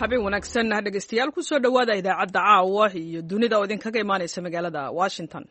habeen wanaagsan dhegaystayaal ku soo dhowaada idaacadda caawa iyo dunida oo idinkaga imaanaysa magaalada Washington.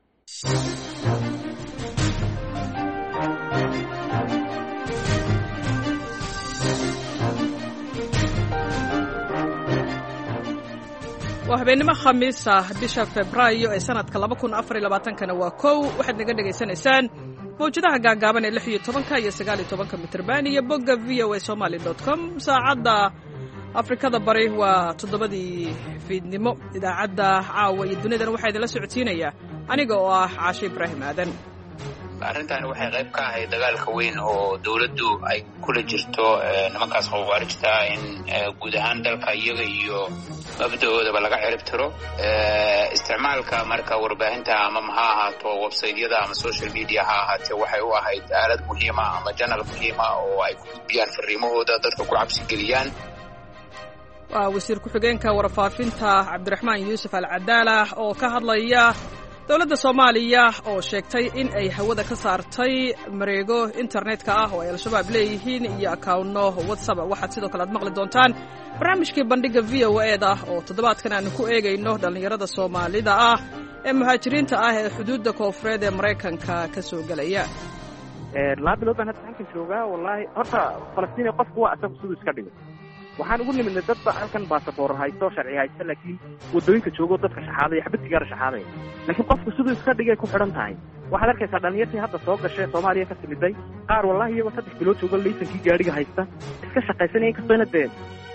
waa habeenimo khamiis ah bisha Febraayo ee sanadka 2024 waa kow waxaad naga dhageysanaysaan mawjadaha gaagaaban ee 16 iyo 19 mitirban iyo bogga voasomali.com saacadda Afrikada bari waa 7 fiidnimo. idaacadda caawa iyo dunidana waxaa idinla socodsiinaya aniga oo ah Caashe Ibraahim Aadan. arrintan waxay qayb ka ahayd dagaalka weyn oo dawladdu ay kula jirto nimankaas khawaarijta in guud ahaan dalka iyaga iyo mabdaoodaba laga cirib tiro isticmaalka marka warbaahinta ama ha ahaato website-yada ama social media ha ahaatee waxay u ahayd aalad muhiima ama channel muhiima oo ay ku gudbiyaan fariimahooda dadka ku cabsi geliyaan. waa wasiir ku-xigeenka warfaafinta Cabdiraxmaan Yuusuf Al-Cadaala oo ka hadlaya dawladda Soomaaliya oo sheegtay in ay hawada ka saartay mareego internetka ah oo ay al-shabaab leeyihiin iyo akawnno WhatsApp. waxaad sidoo kale aad maqli doontaan barnaamijkii bandhiga VOA-da oo toddobaadkan aan ku eegayno dhalinyarada Soomaalida ah ee muhaajiriinta ah ee xuduudda koonfureed ee Mareykanka ka soo galaya. laba bilood baan hadda halkan joogaa. wallaahi horta Falastiin qofku waa asagu siduu iska dhigay. waxaan ugu nimidnay dadba halkan baasaboor haysto sharci haysto laakiin wadooyinka joogo dadka shaxaaday xabadki gaar shaxaaday laakiin qofku siduu iska dhigay ku xidhan tahay. waxaad arkaysaa dhalinyartii hadda soo gashay Soomaaliya ka timiday qaar wallahi iyagoo 3 bilood joogo laysankii gaariga haysta iska shaqaysanayeen kastoona deen.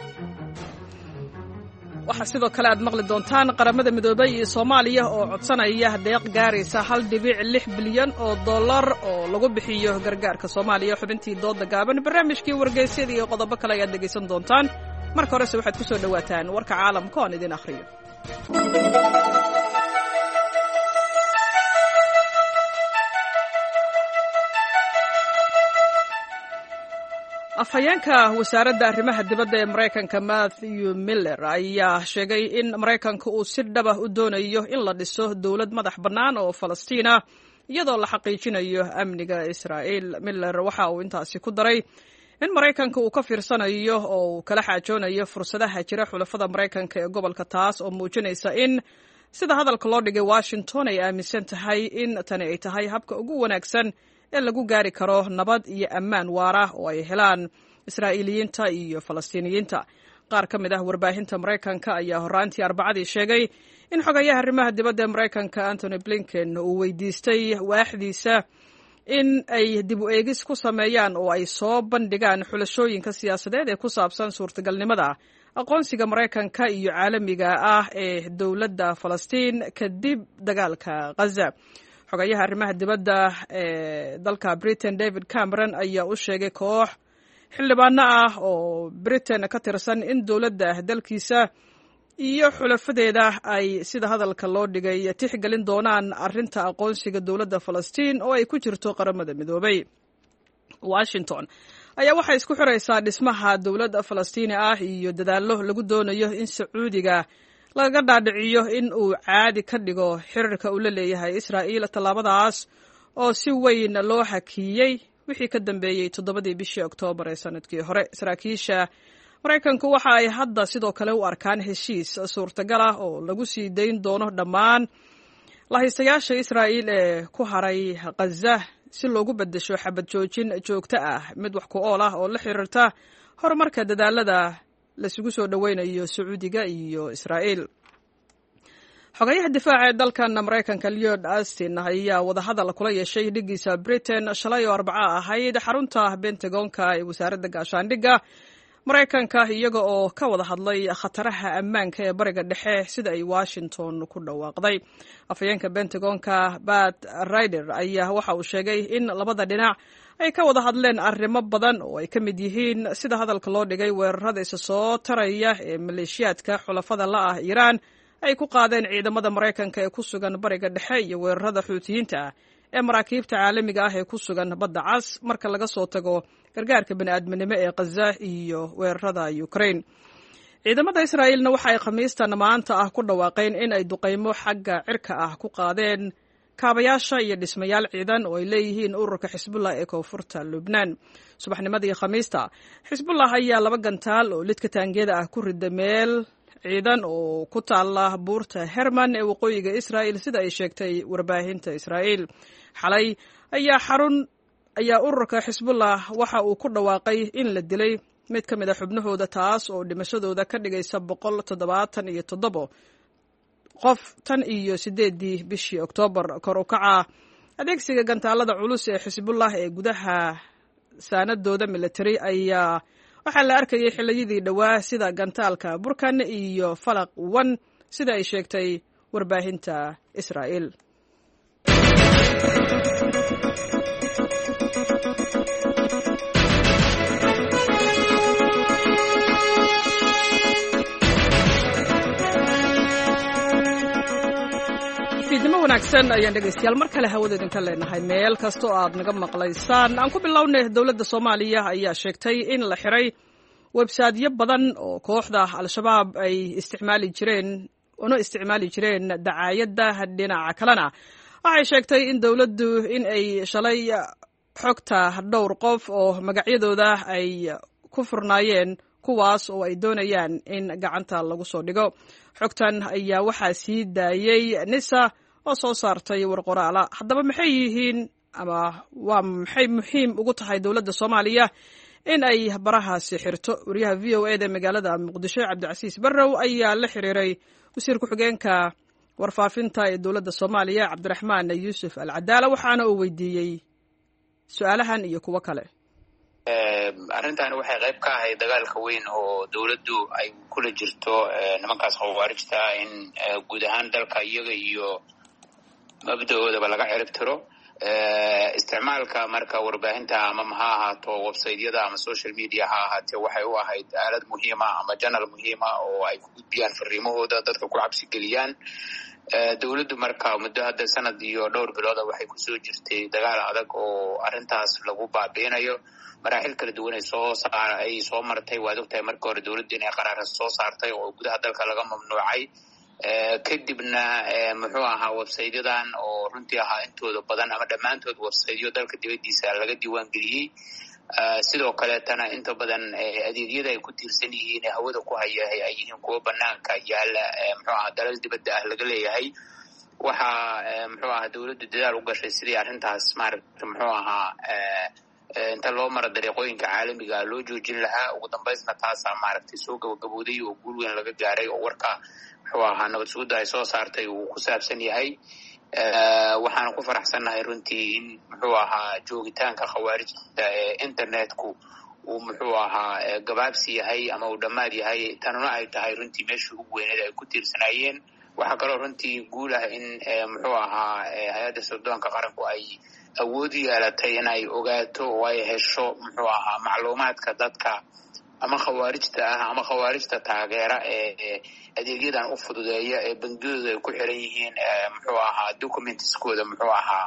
waxaa sidoo kale aad maqli doontaan qaramada midoobay iyo Soomaaliya oo codsanaya deeq gaaraysa 1.6 bilyan oo dollar oo lagu bixiyo gargaarka Soomaaliya. xubintii dooda gaaban barnaamijkii wargeysyada iyo qodobo kale ayaad dhegeysan doontaan. marka horese waxaad ku soo dhawaataan warka caalamka oo aan idin akhriyo. afhayeenka wasaaradda arrimaha dibadda ee Mareykanka Matthew Miller ayaa sheegay in Mareykanka uu si dhab ah u doonayo in la dhiso dawlad madax bannaan oo Falastiin ah iyadoo la xaqiijinayo amniga Israa'iil. Miller waxa uu intaasi ku daray in Mareykanka uu ka fiirsanayo oo uu kala xaajoonayo fursadaha jira xulafada Mareykanka ee gobolka, taas oo muujinaysa in sida hadalka loo dhigay Washington ay aaminsan tahay in tani ay tahay habka ugu wanaagsan ee lagu gaari karo nabad iyo ammaan waara oo ay helaan Israa'iiliyiinta iyo Falastiiniyiinta. qaar ka mid ah warbaahinta Mareykanka ayaa horaantii Arbacadii sheegay in xogayaha arrimaha dibadda ee Mareykanka Antony Blinken uu weydiistay waaxdiisa in ay dib u eegis ku sameeyaan oo ay soo bandhigaan xulashooyinka siyaasadeed ee ku saabsan suurtagalnimada aqoonsiga Mareykanka iyo caalamiga ah ee dowladda Falastiin kadib dagaalka Gaza. xogayaha arrimaha dibadda ee dalka Britain David Cameron ayaa u sheegay koox xildhibaano ah oo Britain ka tirsan in dowladda dalkiisa iyo xulafadeeda ay sida hadalka loo dhigay tixgelin doonaan arrinta aqoonsiga dowladda Falastiin oo ay ku jirto qaramada midoobay. Washington ayaa waxay isku xiraysaa dhismaha dowladda Falastiin ah iyo dadaallo lagu doonayo in Sacuudiga laga dhaadhiciyo in uu caadi ka dhigo xiriirka uu la leeyahay Israa'iil. tallaabadaas oo si weyn loo hakiyey wixii ka dambeeyey 7 bishii Oktoobar ee sanadkii hore. saraakiisha Mareykanku waxa ay hadda sidoo kale u arkaan heshiis suurtagal ah oo lagu sii dayn doono dhammaan lahaystayaasha Israa'iil ee ku haray Gaza si loogu beddesho xabad joojin joogto ah mid wax ku ool ah oo la xiriirta horumarka dadaalada la isugu soo dhaweynayo Sacuudiga iyo Israa'iil. xogayaha difaaca ee dalkan Mareykanka Lloyd Austin ayaa wadahadal kula yeeshay dhigiisa Britain shalay oo Arbaca ahayd xarunta Pentagonka ee wasaaradda gaashaandhigga Mareykanka iyaga oo ka wada hadlay khataraha ammaanka ee bariga dhexe sida ay Washington ku dhawaaqday. afhayeenka Pentagonka Pat Ryder ayaa waxa uu sheegay in labada dhinac ay ka wada hadleen arrimo badan oo ay ka mid yihiin sida hadalka loo dhigay weerarada isa soo taraya ee maleeshiyaadka xulafada la ah Iiraan ay ku qaadeen ciidamada Mareykanka ee ku sugan bariga dhexe iyo weerarada Xuutiyiinta ah ee maraakiibta caalamiga ah ee ku sugan badda cas marka laga soo tago gargaarka bini'aadminimo ee Gaza iyo weerarada Ukraine. ciidamada Israa'iilna waxa ay Khamiistan maanta ah ku dhawaaqeen in ay duqeymo xagga cirka ah ku qaadeen kaabayaasha iyo dhismayaal ciidan oo ay leeyihiin ururka xisbullah ee koonfurta lubnaan. subaxnimadii khamiista xisbullah ayaa 2 gantaal oo lidka taangeeda ah ku riday meel ciidan oo ku taala buurta Herman ee waqooyiga Israa'iil sida ay sheegtay warbaahinta Israa'iil. xalay ayaa ururka xisbullah waxa uu ku dhawaaqay in la dilay mid ka mid ah xubnahooda, taas oo dhimashadooda ka dhigaysa 177 qof tan iyo 8 bishii Oktoobar. kor u kaca adeegsiga gantaalada culus ee xisbullah ee gudaha saanadooda military ayaa waxaa la arkayay xiliyadii dhowaa sida gantaalka Burkan iyo Falaq 1 sida ay sheegtay warbaahinta Israa'iil. fiidnimo wanaagsan ayaan dhegaystayaal mar kale hawada idinka leenahay meel kasta oo aad naga maqlaysaan. aan ku bilownay dowladda Soomaaliya ayaa sheegtay in la xiray websaydyo badan oo kooxda Al-Shabaab ay isticmaali jireen dacaayadda. dhinaca kalena waxay sheegtay in dowladdu in ay shalay xogta dhowr qof oo magacyadooda ay ku furnaayeen kuwaas oo ay doonayaan in gacanta lagu soo dhigo. xogtan ayaa waxaa sii daayay NISA oo soo saartay warqoraala. haddaba maxay yihiin ama waa maxay muhiim ugu tahay dowladda Soomaaliya in ay barahaasi xirto? wariyaha VOA da magaalada Muqdisho Cabdicasiis Barrow ayaa la xiriiray wasiir ku-xigeenka warfaafinta ee dowladda Soomaaliya Cabdiraxmaan Yuusuf Al-Cadaala waxaana uu weydiiyey su'aalahan iyo kuwo kale. arrintan waxay qayb ka ahayd dagaalka weyn oo dowladdu ay kula jirto nimankaas khawaarijta in guud ahaan dalka iyaga iyo mabdaoodaba laga cirib tiro. isticmaalka marka warbaahinta ama ha ahaato websaydyada ama social media ha ahaatee waxay u ahayd aalad muhiima ama janal muhiima oo ay ku gudbiyaan fariimahooda, dadka ku cabsi geliyaan. dowladdu marka muddo hadda sanad iyo dhowr bilooda waxay kusoo jirtay dagaal adag oo arrintaas lagu baabiinayo. maraaxil kala duwan ay soo martay. waad ogtahay marka hore dowladdu inay qaraara soo saartay oo gudaha dalka laga mamnuucay. kadibna muxuu ahaa websaydyadan oo runtii ahaa intooda badan ama dhammaantood websaydyo dalka dibadiisa laga diiwaan geliyey. sidoo kaleetana inta badan adeegyada ay ku tiirsan yihiin ee hawada ku haya ay yihiin kuwo banaanka yaala muxuu ahaa dalal dibadda ah laga leeyahay. waxaa muxuu ahaa dowladdu dadaal u gashay sidii arrintaas maaragta muxuu ahaa inta loo mara dariiqooyinka caalamiga loo joojin lahaa. ugu dambaysna taasaa maaragtay soo gabagabooday oo guul weyn laga gaaray oo warka muxuu ahaa nabad sugidda ay soo saartay uu ku saabsan yahay. waxaana ku faraxsannahay runtii in muxuu ahaa joogitaanka khawaarijta ee internetku uu muxuu ahaa gabaabsi yahay ama uu dhammaad yahay. tanuna ay tahay runtii meeshii ugu weyneed ay ku tiirsanaayeen. waxaa kaloo runtii guul ah in muxuu ahaa hay-adda sirdoonka qaranku ay awood yeelatay in ay ogaato oo ay hesho muxuu ahaa macluumaadka dadka ama khawaarijta ah ama khawaarijta taageera ee adeegyadan u fududeeya ee bangiyadooda ay ku xiran yihiin muxuu ahaa documentskooda muxuu ahaa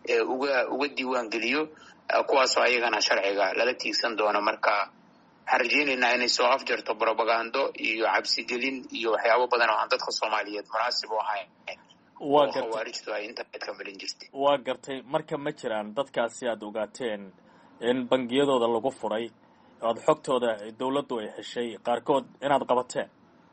uga diiwaan geliyo, kuwaasoo ayagana sharciga lala tiigsan doono. marka waxaan rajaynaynaa inay soo afjarto propagando iyo cabsigelin iyo waxyaabo badan oo aan dadka Soomaaliyeed munaasib u ahayn. khawaarijtu ay internetka marin jirtay. waa gartay. marka ma jiraan dadkaasi aad ogaateen in bangiyadooda lagu furay aad xogtooda dowladdu ay heshay qaarkood inaad qabateen?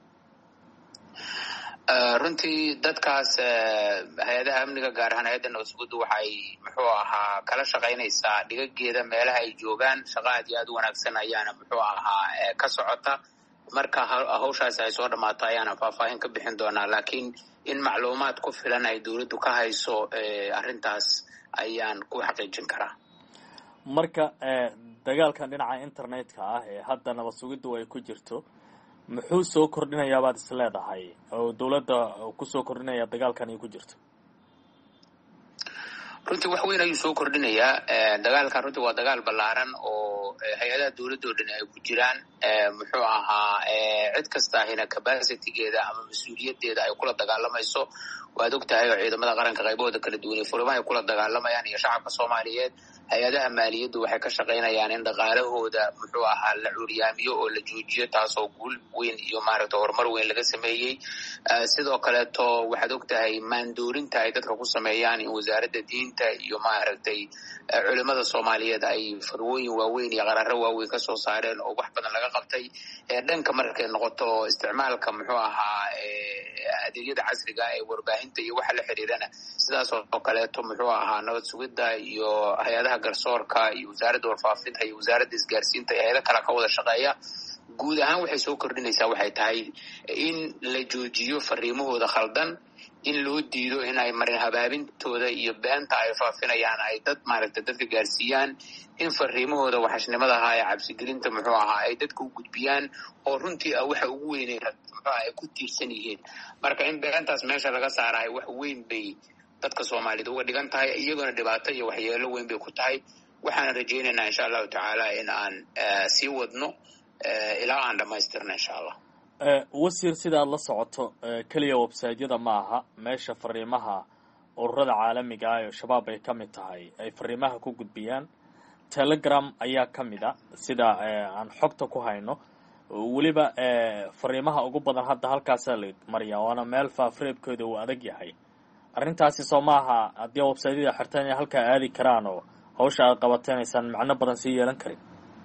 runtii dadkaas hay-adaha amniga gaar ahaan hay-adda nabad sugiddu waxay muxuu ahaa kala shaqaynaysaa dhigageeda meelaha ay joogaan. shaqa aad iyo aad u wanaagsan ayaana muxuu ahaa ka socota. marka hawshaas ay soo dhammaato ayaana faahfaahin ka bixin doonaa. laakiin in macluumaad ku filan ay dowladdu ka hayso arrintaas ayaan ku xaqiijin karaa. marka dagaalkan dhinaca internetka ah ee hadda nabad sugiddu ay ku jirto muxuu soo kordhinayaa baad is leedahay oo dowladda kusoo kordhinaya dagaalkan ay ku jirto? runtii wax weyn ayuu soo kordhinayaa. dagaalkan runtii waa dagaal ballaaran oo hay-adaha dowladoo dhan ay ku jiraan. muxuu ahaa cid kasta ahina capacitygeeda ama mas-uuliyadeeda ay kula dagaalamayso. waad og tahay oo ciidamada qaranka qaybahooda kala duwan ee furimaha ay kula dagaalamayaan iyo shacabka Soomaaliyeed. hay-adaha maaliyaddu waxay ka shaqaynayaan in dhaqaalahooda muxuu ahaa la curyaamiyo oo la joojiyo taasoo guul weyn iyo maaragtay horumar weyn laga sameeyey. Sidoo kaleeto waxaad ogtahay maandoorinta ay dadka ku sameeyaan in wasaaradda diinta iyo maaragtay culimada Soomaaliyeed ay farwooyin waaweyn iyo qararo waaweyn ka soo saareen oo wax badan laga qabtay. Dhanka markay noqoto isticmaalka muxuu ahaa adeegyada casriga ee warbaahinta iyo waxa la xiriirana sidaas oo kaleeto muxuu ahaa nabad sugidda iyo hay-adaha garsoorka iyo wasaaradda warfaafinta iyo wasaaradda isgaarsiinta iyo hay-ado kale ka wada shaqeeya. Guud ahaan waxay soo kordhinaysaa waxay tahay in la joojiyo fariimahooda khaldan, in loo diido in ay marin habaabintooda iyo beenta ay faafinayaan ay dad maaragtay dadka gaarsiiyaan, in fariimahooda waxashnimada ahaa ee cabsigelinta muxuu ahaa ay dadka u gudbiyaan oo runtii waxa ugu weynay muxuu ahaa ay ku tiirsan yihiin. Marka in beentaas meesha laga saarayo wax weyn bay dadka Soomaalida uga dhigan tahay, iyaguna dhibaato iyo waxyeelo weyn bay ku tahay. Waxaan rajaynaynaa insha Allahu tacaala in aan sii wadno ilaa aan dhamaystirno insha Allah. wasiir sida aad la socoto kaliya website-yada ma aha meesha fariimaha ururada caalamiga ah ee shabaab ay ka mid tahay ay fariimaha ku gudbiyaan. Telegram ayaa ka mid ah sida aan xogta ku hayno, weliba fariimaha ugu badan hadda halkaasaa la mariyaa, waana meel faafreebkooda uu adag yahay. arrintaasi soo maaha haddii website-yada xirtaan inay halkaa aadi karaan oo hawsha aad qabateenaysaan macno badan sii yeelan karin.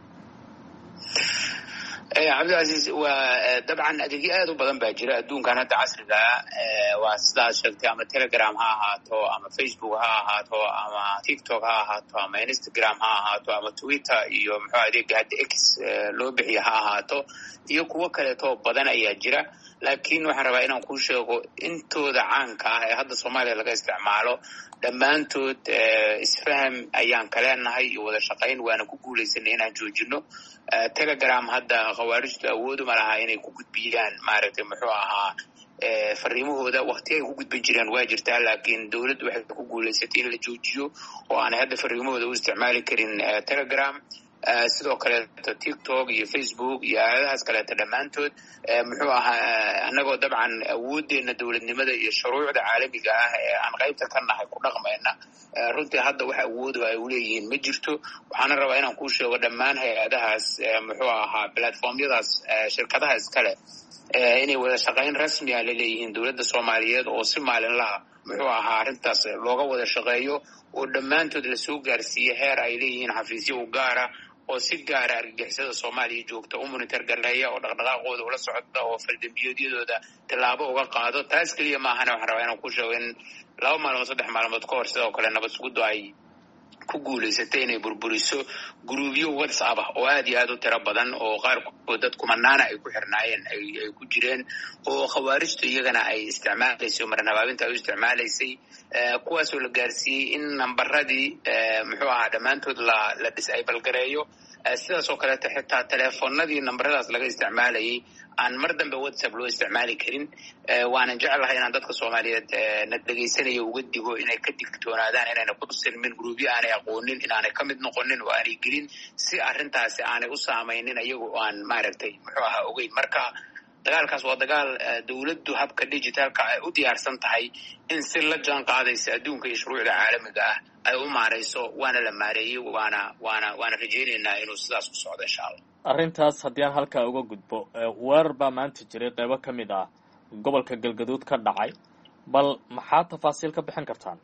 Cabdilcasiis, waa dabcan adeegyo aad u badan baa jira adduunkan hadda casriga waa sidaad sheegtay, ama Telegram ha ahaato ama Facebook ha ahaato ama TikTok ha ahaato ama Instagram ha ahaato ama Twitter iyo muxuu adeega hadda X loo bixiyo ha ahaato iyo kuwo kaleeto badan ayaa jira. Laakiin waxaan rabaa inaan kuu sheego intooda caanka ah ee hadda Soomaaliya laga isticmaalo dhammaantood isfaham ayaan ka leenahay iyo wada shaqayn, waana ku guulaysanay inaan joojino. Telegram hadda khawaarijtu awood uma laha inay ku gudbiyaan maaragtay muxuu ahaa fariimahooda. waqti ay ku gudbin jireen waa jirtaa, laakiin dawladdu waxay ku guulaysatay in la joojiyo oo aanay hadda fariimahooda u isticmaali karin Telegram. Sidoo kaleeto TikTok iyo Facebook iyo aaladahaas kaleeto dhammaantood muxuu ahaa annagoo dabcan awooddeena dowladnimada iyo shuruucda caalamiga ah ee aan qaybta ka nahay ku dhaqmayna, runtii hadda wax awoodo ay u leeyihiin ma jirto. waxaana rabaa inaan kuu sheego dhammaan hay-adahaas muxuu ahaa platformyadaas shirkadaha iskale inay wada shaqayn rasmi ah la leeyihiin dowladda Soomaaliyeed oo si maalinlaha muxuu ahaa arrintaas looga wada shaqeeyo oo dhammaantood la soo gaarsiiye heer ay leeyihiin xafiisyo u gaara oo si gaara argagixisada Soomaaliya joogta u monitor gareeya oo dhaqdhaqaaqooda ula socda oo faldambiyadooda tallaabo uga qaado. taas keliya ma ahana waxaan rabaa inaan ku sheego in 2 maalmood 3 maalmood ka hor sidoo kale nabad sugiddu ay ku guulaysatay inay burburiso gruubyo WhatsApp ah oo aad iyo aad u tiro badan oo qaarkood dad kumanaana ay ku xirnaayeen ay ku jireen oo khawaarijtu iyagana ay isticmaalaysay oo marin habaabinta ay u isticmaalaysay, kuwaasoo la gaarsiiyey in nambaradii muxuu ahaa dhammaantood la disable gareeyo. sidaas oo kaleeto xitaa teleefonadii nambaradaas laga isticmaalayay aan mar dambe WhatsApp loo isticmaali karin. waanan jeclahay inaan dadka Soomaaliyeed na dhegaysanaya uga digo inay ka digtoonaadaan inayna ku silmin gruubyo aanay aqoonin, inaanay ka mid noqonin oo aanay gelin, si arrintaasi aanay u saamaynin iyagu aan maaragtay muxuu ahaa ogeyn. marka dagaalkaas waa dagaal dawladdu habka digitalka ay u diyaarsan tahay in si la jaan qaadaysa adduunka iyo shuruucda caalamiga ah ay u maarayso, waana la maareeyey, waana rajaynaynaa inuu sidaas ku socdo insha Allah. arrintaas haddii aan halkaa uga gudbo, weerar baa maanta jiray qaybo ka mid ah gobolka Galgaduud ka dhacay, bal maxaa tafaasiil ka bixin kartaan?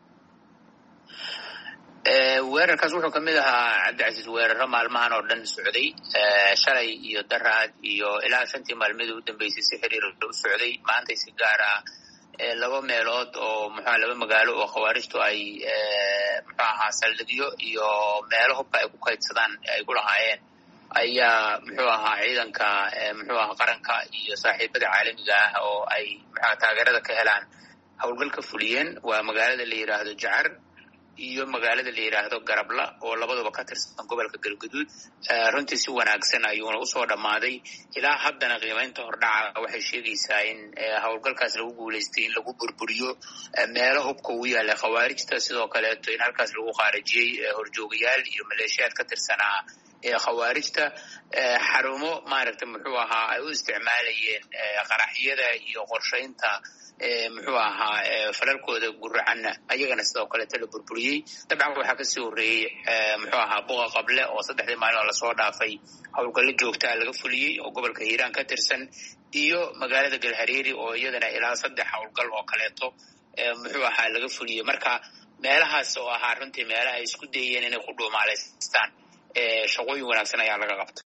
weerarkaas wuxuu kamid ahaa Cabdilcasiis weeraro maalmahan oo dhan socday, shalay iyo daraad iyo ilaa 5 maalmood u dambeysay si xiriir u socday. maanta si gaar ah 2 meelood oo muxuu 2 magaalo oo khawaarijtu ay muxuu ahaa saldhigyo iyo meelo hubka ay ku kaydsadaan ay ku lahaayeen ayaa muxuu ahaa ciidanka muxuu ahaa qaranka iyo saaxiibada caalamiga ah oo ay muxuu taageerada ka helaan howlgalka fuliyeen. waa magaalada la yiraahdo Jacar iyo magaalada la yiraahdo Garabla oo labaduba ka tirsan gobolka Galgaduud. runtii si wanaagsan ayuuna u soo dhamaaday. ilaa haddana qiimaynta hordhaca waxay sheegaysaa in howlgalkaas lagu guulaystay in lagu burburiyo meelo hubka uu yaallay khawaarijta, sidoo kaleeto in halkaas lagu qaarajiyey horjoogayaal iyo maleeshiyaad ka tirsanaa khawaarijta, xarumo maaragtay muxuu ahaa ay u isticmaalayeen qaraxyada iyo qorshaynta muxuu ahaa falalkooda guracanna ayagana sidoo kaleeto la burburiyey. dabcan waxaa kasii horreeyey muxuu ahaa buqa qable oo 3 maalin oo lasoo dhaafay howlgallo joogtaa laga fuliyey oo gobolka hiiraan ka tirsan, iyo magaalada galhareeri oo iyadana ilaa 3 howlgal oo kaleeto muxuu ahaa laga fuliyey. marka meelahaas oo ahaa runtii meelaha ay isku dayeen inay ku dhuumaalaystaan shaqooyin wanaagsan ayaa laga qabta.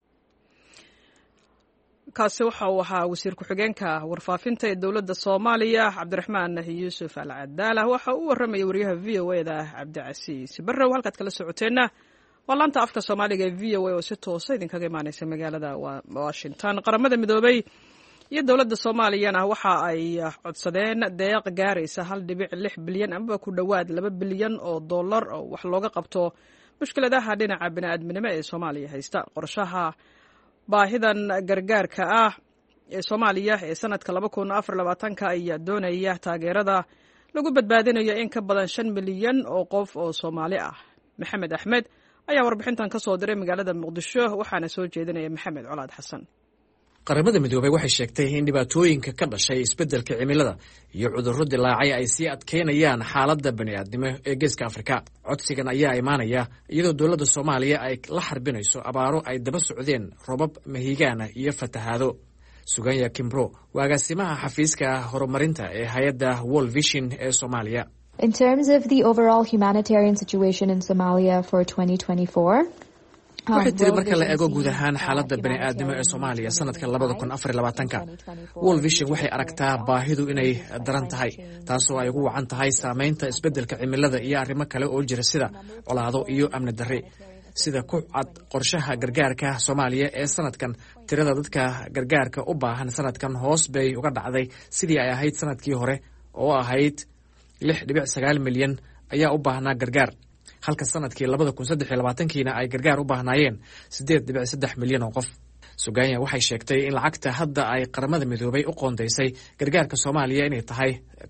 kaasi waxa uu ahaa wasiir ku-xigeenka warfaafinta ee dowladda Soomaaliya Cabdiraxmaan Yuusuf Al-Cadaala. waxa uu warramay wariyaha VOA-da Cabdicasiis Barrow. halkaad kala socoteena waa laanta afka Soomaaliga ee VOA oo si toos ah idinkaga imaanaysa magaalada Washington. qaramada midoobay iyo dowladda Soomaaliyana waxa ay codsadeen deeq gaaraysa 1.6 bilyan ama ku dhawaad 2 bilyan oo dollar oo wax looga qabto mushkiladaha dhinaca bini'aadminimo ee Soomaaliya haysta. qorshaha baahidan gargaarka ah ee Soomaaliya ee sanadka 2024 ayaa doonaya taageerada lagu badbaadinayo in ka badan 5 milyan oo qof oo Soomaali ah. Maxamed Axmed ayaa warbixintan ka soo diray magaalada Muqdisho waxaana soo jeedinaya Maxamed Colaad Xasan. qaramada midoobay waxay sheegtay in dhibaatooyinka ka dhashay isbeddelka cimilada iyo cudurro dilaacay ay sii adkeynayaan xaaladda bani'aadnimo ee geeska Afrika. codsigan ayaa imaanaya iyadoo dowladda Soomaaliya ay la xarbinayso abaaro ay daba socdeen robab mahigaana iyo fatahaado. Suganya Kimbro waa agaasimaha xafiiska horumarinta ee hay'adda World Vision ee Soomaaliya. In terms of the overall humanitarian situation in Somalia for 2024, waxay tiri marka la eego guud ahaan xaaladda bani'aadnimo ee Soomaaliya sanadka 2024 World Vision waxay aragtaa baahidu inay daran tahay, taasoo ay ugu wacan tahay saameynta isbeddelka cimilada iyo arrimo kale oo jira sida colaado iyo amni darri. sida ku cad qorshaha gargaarka Soomaaliya ee sanadkan, tirada dadka gargaarka u baahan sanadkan hoos bay uga dhacday sidii ay ahayd sanadkii hore oo ahayd 6.9 milyan ayaa u baahnaa gargaar, halka sanadkii 2023 ay gargaar u baahnaayeen 8.3 milyan oo qof. Suganya waxay sheegtay in lacagta hadda ay qaramada midoobay u qoondeysay gargaarka Soomaaliya inay tahay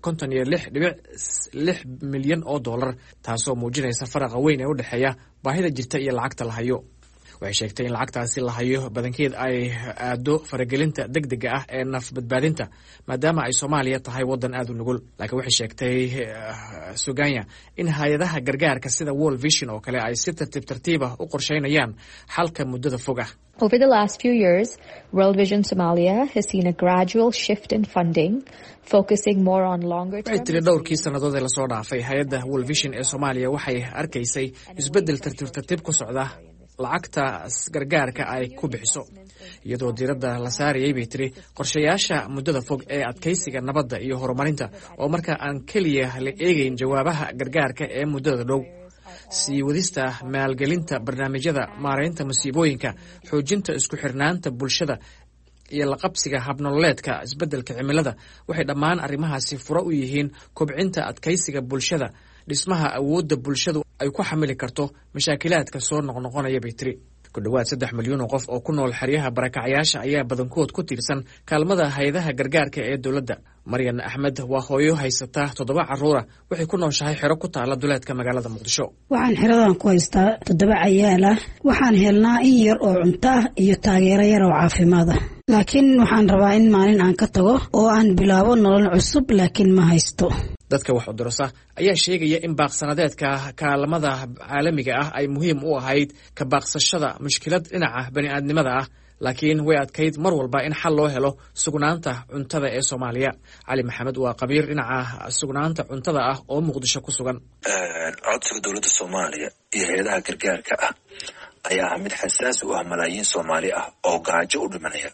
56.6 milyan oo dollar, taasoo muujinaysa faraqa weyn ee u dhexeeya baahida jirta iyo lacagta la hayo. waxay sheegtay in lacagtaasi la hayo badankeed ay aado faragelinta degdega ah ee naf badbaadinta maadaama ay Soomaaliya tahay wadan aad u nugul. laakiin waxay sheegtay Suganya in hay'adaha gargaarka sida World Vision oo kale ay si tartiib ah u qorsheynayaan xalka muddada fog ah. Over the last few years, World Vision Somalia has seen a gradual shift in funding, focusing more on longer term. waxay tiri dhowrkii sannadood ee lasoo dhaafay hay'adda World Vision ee Soomaaliya waxay arkaysay isbeddel tartiib ku socda lacagta gargaarka ay ku bixiso, iyadoo diiradda la saarayay bay tiri qorshayaasha muddada fog ee adkeysiga nabadda iyo horumarinta oo marka aan keliya la eegayn jawaabaha gargaarka ee muddada dhow. sii wadista maalgelinta barnaamijyada maaraynta masiibooyinka, xoojinta isku xirnaanta bulshada iyo la qabsiga habnololeedka isbeddelka cimilada waxay dhammaan arrimahaasi furo u yihiin kobcinta adkeysiga bulshada, dhismaha awoodda bulshadu ay ku xamili karto mashaakilaadka soo noqnoqonaya bay tiri. ku dhawaad 3 milyan oo qof oo ku nool xeryaha barakacayaasha ayaa badankood ku tiirsan kaalmada hay'adaha gargaarka ee dowladda. Maryan Axmed waa hooyo haysata 7 carruur ah, waxay ku nooshahay xero ku taala duleedka magaalada Muqdisho. waxaan xeradan ku haystaa 7 cayaal ah, waxaan helnaa in yar oo cunto ah iyo taageero yar oo caafimaad ah. laakiin waxaan rabaa in maalin aan ka tago oo aan bilaabo nolol cusub, laakiin ma haysto. dadka wax u dirasa ayaa sheegaya in baaqsanadeedka kaalmada caalamiga ah ay muhiim u ahayd ka baaqsashada mushkilad dhinaca bani'aadnimada ah, laakiin way adkayd mar walba in xal loo helo sugnaanta cuntada ee Soomaaliya. Cali Maxamed waa qabiir dhinaca sugnaanta cuntada ah oo Muqdisho ku sugan. codsiga dowladda Soomaaliya iyo hay'adaha gargaarka ah ayaa mid xasaasi u ah malaayiin Soomaali ah oo gaajo u dhimanaya.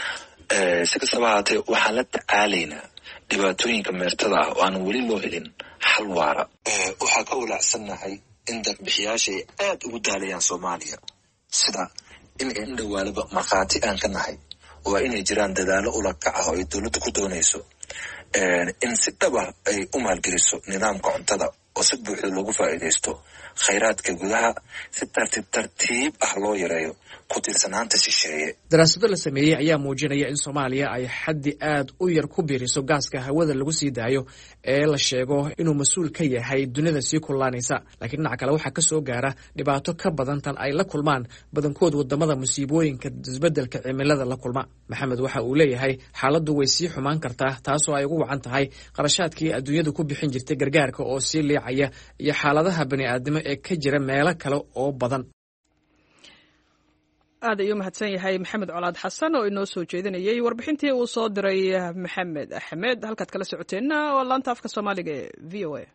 si kastaba haatee waxaan la tacaalaynaa dhibaatooyinka meertada ah oo aan weli loo helin xal waara. waxaa ka walaacsannahay in darbixiyaashay aad ugu daalayaan Soomaaliya, sida in indhawaalaba markhaati aan ka nahay waa inay jiraan dadaalo ula kac oo ay dowladda ku doonayso in si dhab ah ay u maalgeliso nidaamka cuntada oo si buuxda loogu faa'iidaysto khayraadka gudaha si tartiib ah loo yareeyo ku tiirsanaanta shisheeye. daraasado la sameeyey ayaa muujinaya in Soomaaliya ay xaddi aad u yar ku biiriso gaaska hawada lagu sii daayo ee la sheego inuu mas'uul ka yahay dunida sii kululaanaysa, laakiin dhinaca kale waxaa ka soo gaara dhibaato ka badan tan ay la kulmaan badankood wadamada musiibooyinka isbeddelka cimilada la kulma. Maxamed waxa uu leeyahay xaaladdu way sii xumaan kartaa, taasoo ay ugu wacan tahay qarashaadkii adduunyadu ku bixin jirtay gargaarka oo sii liicaya iyo xaaladaha bani'aadnimo ee ka jira meelo kale oo badan. aad ayuu mahadsan yahay maxamed colaad xasan oo inoo soo jeedinayay warbixintii uu soo diray maxamed axmed. halkaad kala socoteenna waa laanta afka soomaaliga ee v o a.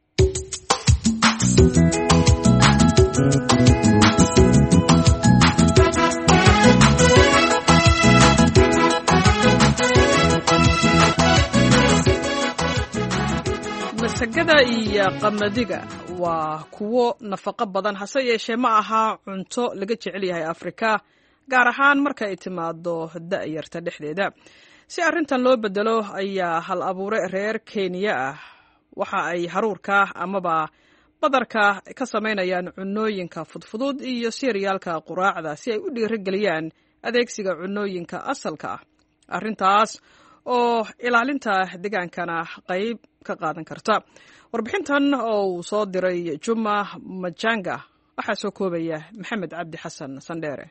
masagada iyo qamadiga waa kuwo nafaqo badan, hase yeeshee ma aha cunto laga jecel yahay Afrika, gaar ahaan marka ay timaado da'yarta dhexdeeda. si arrintan loo bedelo ayaa hal abuure reer Kenya ah waxa ay haruurka amaba badarka ka samaynayaan cunooyinka fudfudud iyo cerealka quraacda si ay u dhiirigeliyaan adeegsiga cunooyinka asalka ah. arrintaas oo ilaalinta deegaankana qayb ka qaadan karta. warbixintan oo uu soo diray Juma Majanga waxaa soo koobaya Maxamed Cabdi Xasan Sandheere.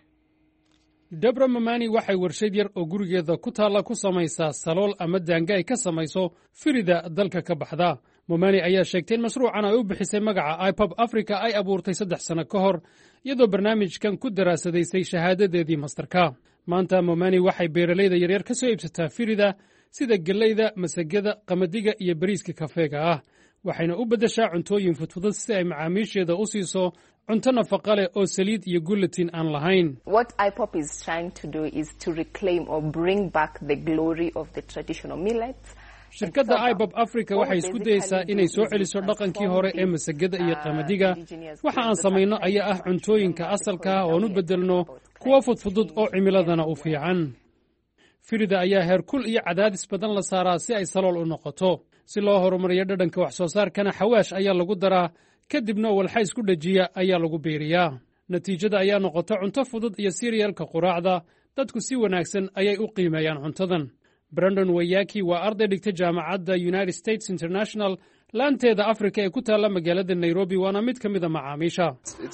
Debra Mamani waxay warshad yar oo gurigeeda ku taala ku samaysaa salool ama daanga ay ka samayso firida dalka ka baxda. Mamani ayaa sheegtay in mashruucan ay u bixisay magaca IPOP Africa ay abuurtay 3 sano ka hor iyadoo barnaamijkan ku daraasadaysay shahaadadeedii masterka. maanta Mamani waxay beeralayda yaryar ka soo iibsataa firida sida galleyda, masagada, qamadiga iyo bariiska kafeega ah, waxayna u beddeshaa cuntooyin fudfudud si ay macaamiisheeda u siiso cunto nafaqo leh oo saliid iyo gulutin aan lahayn. What IPOP is trying to do is to reclaim or bring back the glory of the traditional millets. shirkadda IPOP Africa waxay isku dayeysaa inay soo celiso dhaqankii hore ee masagada iyo qamadiga. waxa aan samayno ayaa ah cuntooyinka asalka ah oon u beddelno kuwa fudfudud oo cimiladana u fiican. firida ayaa heerkul iyo cadaadis badan la saaraa si ay salool u noqoto. si loo horumariyo dhadhanka wax soo saarkana xawaash ayaa lagu daraa, kadibna walxa isku dhajiya ayaa lagu beeriyaa. natiijada ayaa noqota cunto fudud iyo cerealka quraacda. dadku si wanaagsan ayay u qiimeeyaan cuntadan. Brandon Wayaki waa arday dhigta jaamacadda United States International laanteeda Afrika ee ku taalla magaalada Nairobi, waana mid ka mid a macaamiisha.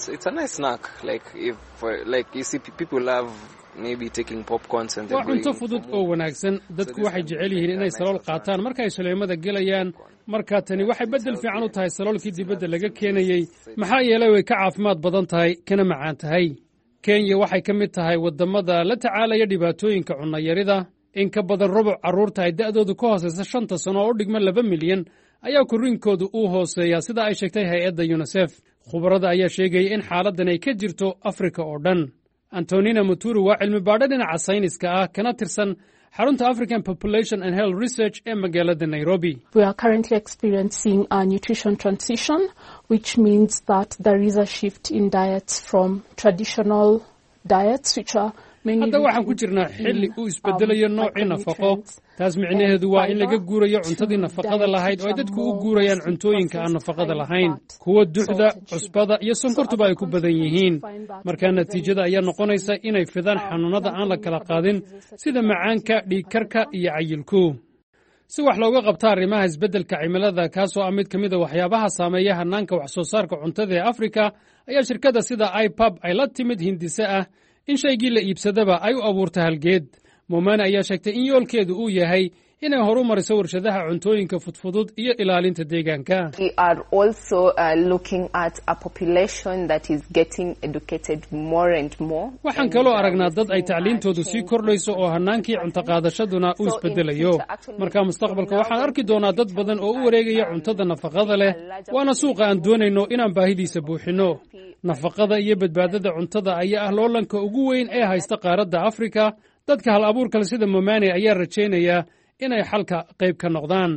waa cunto fudud oo wanaagsan. dadku waxay jecel yihiin inay salool qaataan marka ay shaleemada gelayaan. markaa tani waxay beddel fiican u tahay saloolkii dibadda laga keenayey, maxaa yeelay way ka caafimaad badan tahay kana macaan tahay. Kenya waxay ka mid tahay waddamada la tacaalaya dhibaatooyinka cunnayarida. in ka badan rubuc carruurta ay da'doodu ka hoosaysa 5 sano oo u dhigma 2 milyan ayaa korriinkoodu uu hooseeyaa sida ay sheegtay hay-adda UNICEF. khubarada ayaa sheegaya in xaaladdan ay ka jirto Afrika oo dhan. Antonina Muturu waa cilmi baadho dhinaca sayniska ah kana tirsan xarunta African Population and Health Research ee magaalada Nairobi. We are currently experiencing a nutrition transition, which means that there is a shift in diets from traditional diets which are hadda waxaan ku jirnaa xilli uu isbeddelayo noocii nafaqo. taas micnaheedu waa in laga guurayo cuntadii nafaqada lahayd oo ay dadku u guurayaan cuntooyinka aan nafaqada lahayn, kuwa duxda, cusbada iyo sonkortuba ay ku badan yihiin. markaa natiijada ayaa noqonaysa inay fidaan xanuunada aan la kala qaadin sida macaanka, dhiigkarka iyo cayilku. si wax looga qabta arrimaha isbeddelka cimilada, kaasoo ah mid ka mid a waxyaabaha saameeya hannaanka wax soo saarka cuntada ee Afrika, ayaa shirkadda sida IPOP ay la timid hindise ah in shaygii la iibsadaba ay u abuurta halgeed. Momani ayaa sheegtay in yoolkeedu uu yahay inay horumariso warshadaha cuntooyinka fudfudud iyo ilaalinta deegaanka. We are also looking at a population that is getting educated more and more. waxaan kaloo aragnaa dad ay tacliintoodu sii kordhayso oo hannaankii cunto qaadashaduna uu isbeddelayo. markaa mustaqbalka waxaan arki doonaa dad badan oo u wareegaya cuntada nafaqada leh, waana suuqa aan doonayno inaan baahidiisa buuxinno. nafaqada iyo badbaadada cuntada ayaa ah loolanka ugu weyn ee haysta qaaradda Afrika. dadka hal abuurkale sida Momani ayaa rajaynaya inay xalka qayb ka noqdaan.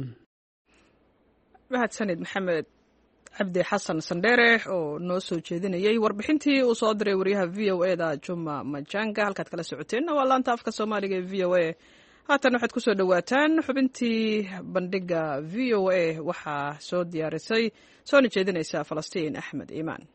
mahadsanid Maxamed Cabdi Xasan Sandheere oo noo soo jeedinayay warbixintii uu soo diray wariyaha VOA da Juma Majanga. halkaad kala socoteen waa laanta afka Soomaaliga ee VOA. haatan waxaad kusoo dhawaataan xubintii bandhiga v o a waxaa soo diyaarisay soona jeedinaysa falastiin axmed iimaan.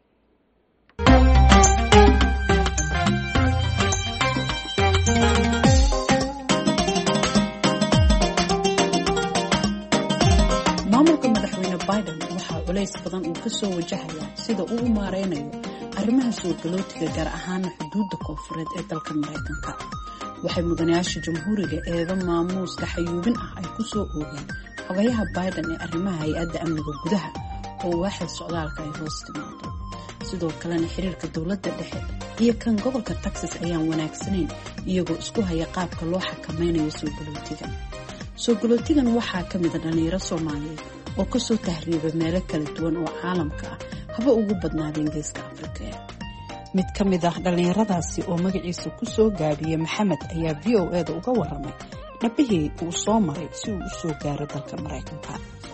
maamulka madaxweyne Biden waxaa culays badan uu ka soo wajahayaa sida uu u maareynayo arrimaha soo galootiga gaar ahaan xuduudda koonfureed ee dalka Mareykanka. waxay mudanayaasha jamhuuriga eedo maamuuska xayuubin ah ay ku soo oogeen xogayaha Biden ee arrimaha hay-adda amniga gudaha oo waaxda socdaalka ay hoos timaado. sidoo kalena xiriirka dowladda dhexe iyo kan gobolka Texas ayaan wanaagsanayn iyagoo isku haya qaabka loo xakameynayo soo galootigan. soo galootigan waxaa ka mid ah dhalinyaro Soomaaliyeed oo ka soo tahriibay meelo kala duwan oo caalamka ah haba ugu badnaadeen geeska Afrika. mid ka mid ah dhalinyaradaasi oo magaciisa ku soo gaabiyey Maxamed ayaa VOA-da uga waramay nabihii uu soo maray si uu u soo gaaro dalka Mareykanka.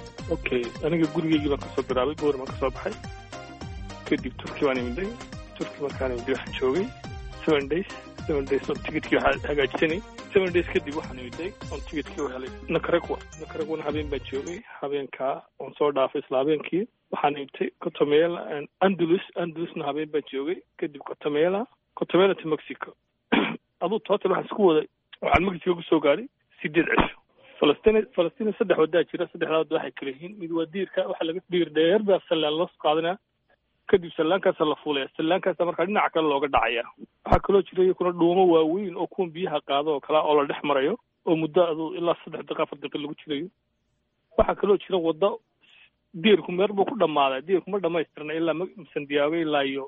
aniga gurigeyga baan kasoo bilaabay goor baan kasoo baxay kadib Turki baan imiday markaan imiday waxaan joogay 7 days oo tigidkii waxaa hagaajisanay 7 days kadib waxaan imiday oon tigidkii u helay Nicaragua habeen baan joogay habeenkaa oon soo dhaafay isla habeenkii waxaan imtay Cotamela Andalusna habeen baan joogay kadib Cotamela to Mexico aduu total waxaan isku waday waxaan Mexico ku soo gaaray 8 cisho. Falastiin 3 wadaa jira 3 wada waxay kala yihiin mid waa diirka waxa laga diir dheer baa salaan loo qaadanaa kadib salaankaas la fuulay salaankaas markaa dhinaca kale looga dhacaya waxa kaloo jira kuna dhuumo waaweyn oo kuwan biyaha qaado oo kala oo la dhex marayo oo muddo ilaa 3 daqiiqo 4 daqiiqo lagu jirayo waxa kaloo jira wada diirku meer buu ku dhamaaday diirku ma dhamaystirna ilaa Santiago ilaa iyo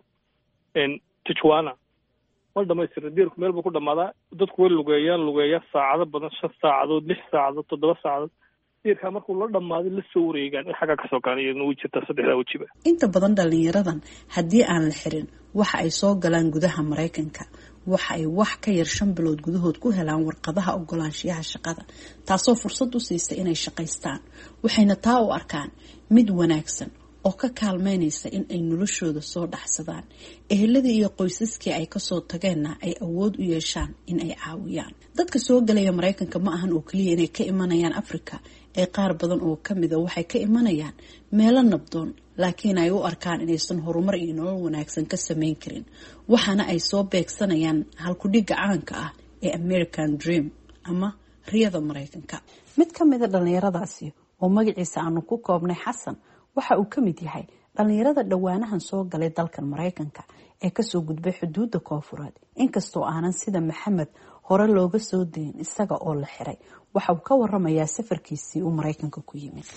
Tijuana ma dhamaystirna diirku meel buu ku dhamaadaa dadku way lugeeyaan saacado badan 5 saacadood 6 saacadood 7 saacadood diirka markuu la dhamaaday la soo wareegaan xaga ka soo gaarayeen uu jirta 3 wajiba. inta badan dhalinyaradan haddii aan la xirin waxa ay soo galaan gudaha Mareykanka waxa ay wax ka yar 5 bilood gudahood ku helaan warqadaha ogolaanshiyaha shaqada taasoo fursad u siisa inay shaqaystaan waxayna taa u arkaan mid wanaagsan oo ka kaalmeynaysa in ay noloshooda soo dhaxsadaan eheladii iyo qoysaskii ay ka soo tageenna ay awood u yeeshaan in ay caawiyaan. dadka soo galaya Mareykanka ma ahan oo kaliya inay ka imanayaan Afrika ee qaar badan oo ka mid ah waxay ka imanayaan meelo nabdoon laakiin ay u arkaan inaysan horumar iyo nolol wanaagsan ka sameyn karin waxaana ay soo beegsanayaan halkudhiga caanka ah ee American Dream ama riyada Mareykanka. mid ka mid ah dhalinyaradaasi oo magaciisa aanu ku koobnay Xasan waxa uu ka mid yahay dhalinyarada dhawaanahan soo galay dalkan Mareykanka ee ka soo gudbay xuduudda koonfureed inkastoo aanan sida Maxamed hore looga soo dayn isaga oo la xiray waxa uu ka waramayaa safarkiisii uu Mareykanka ku yimid.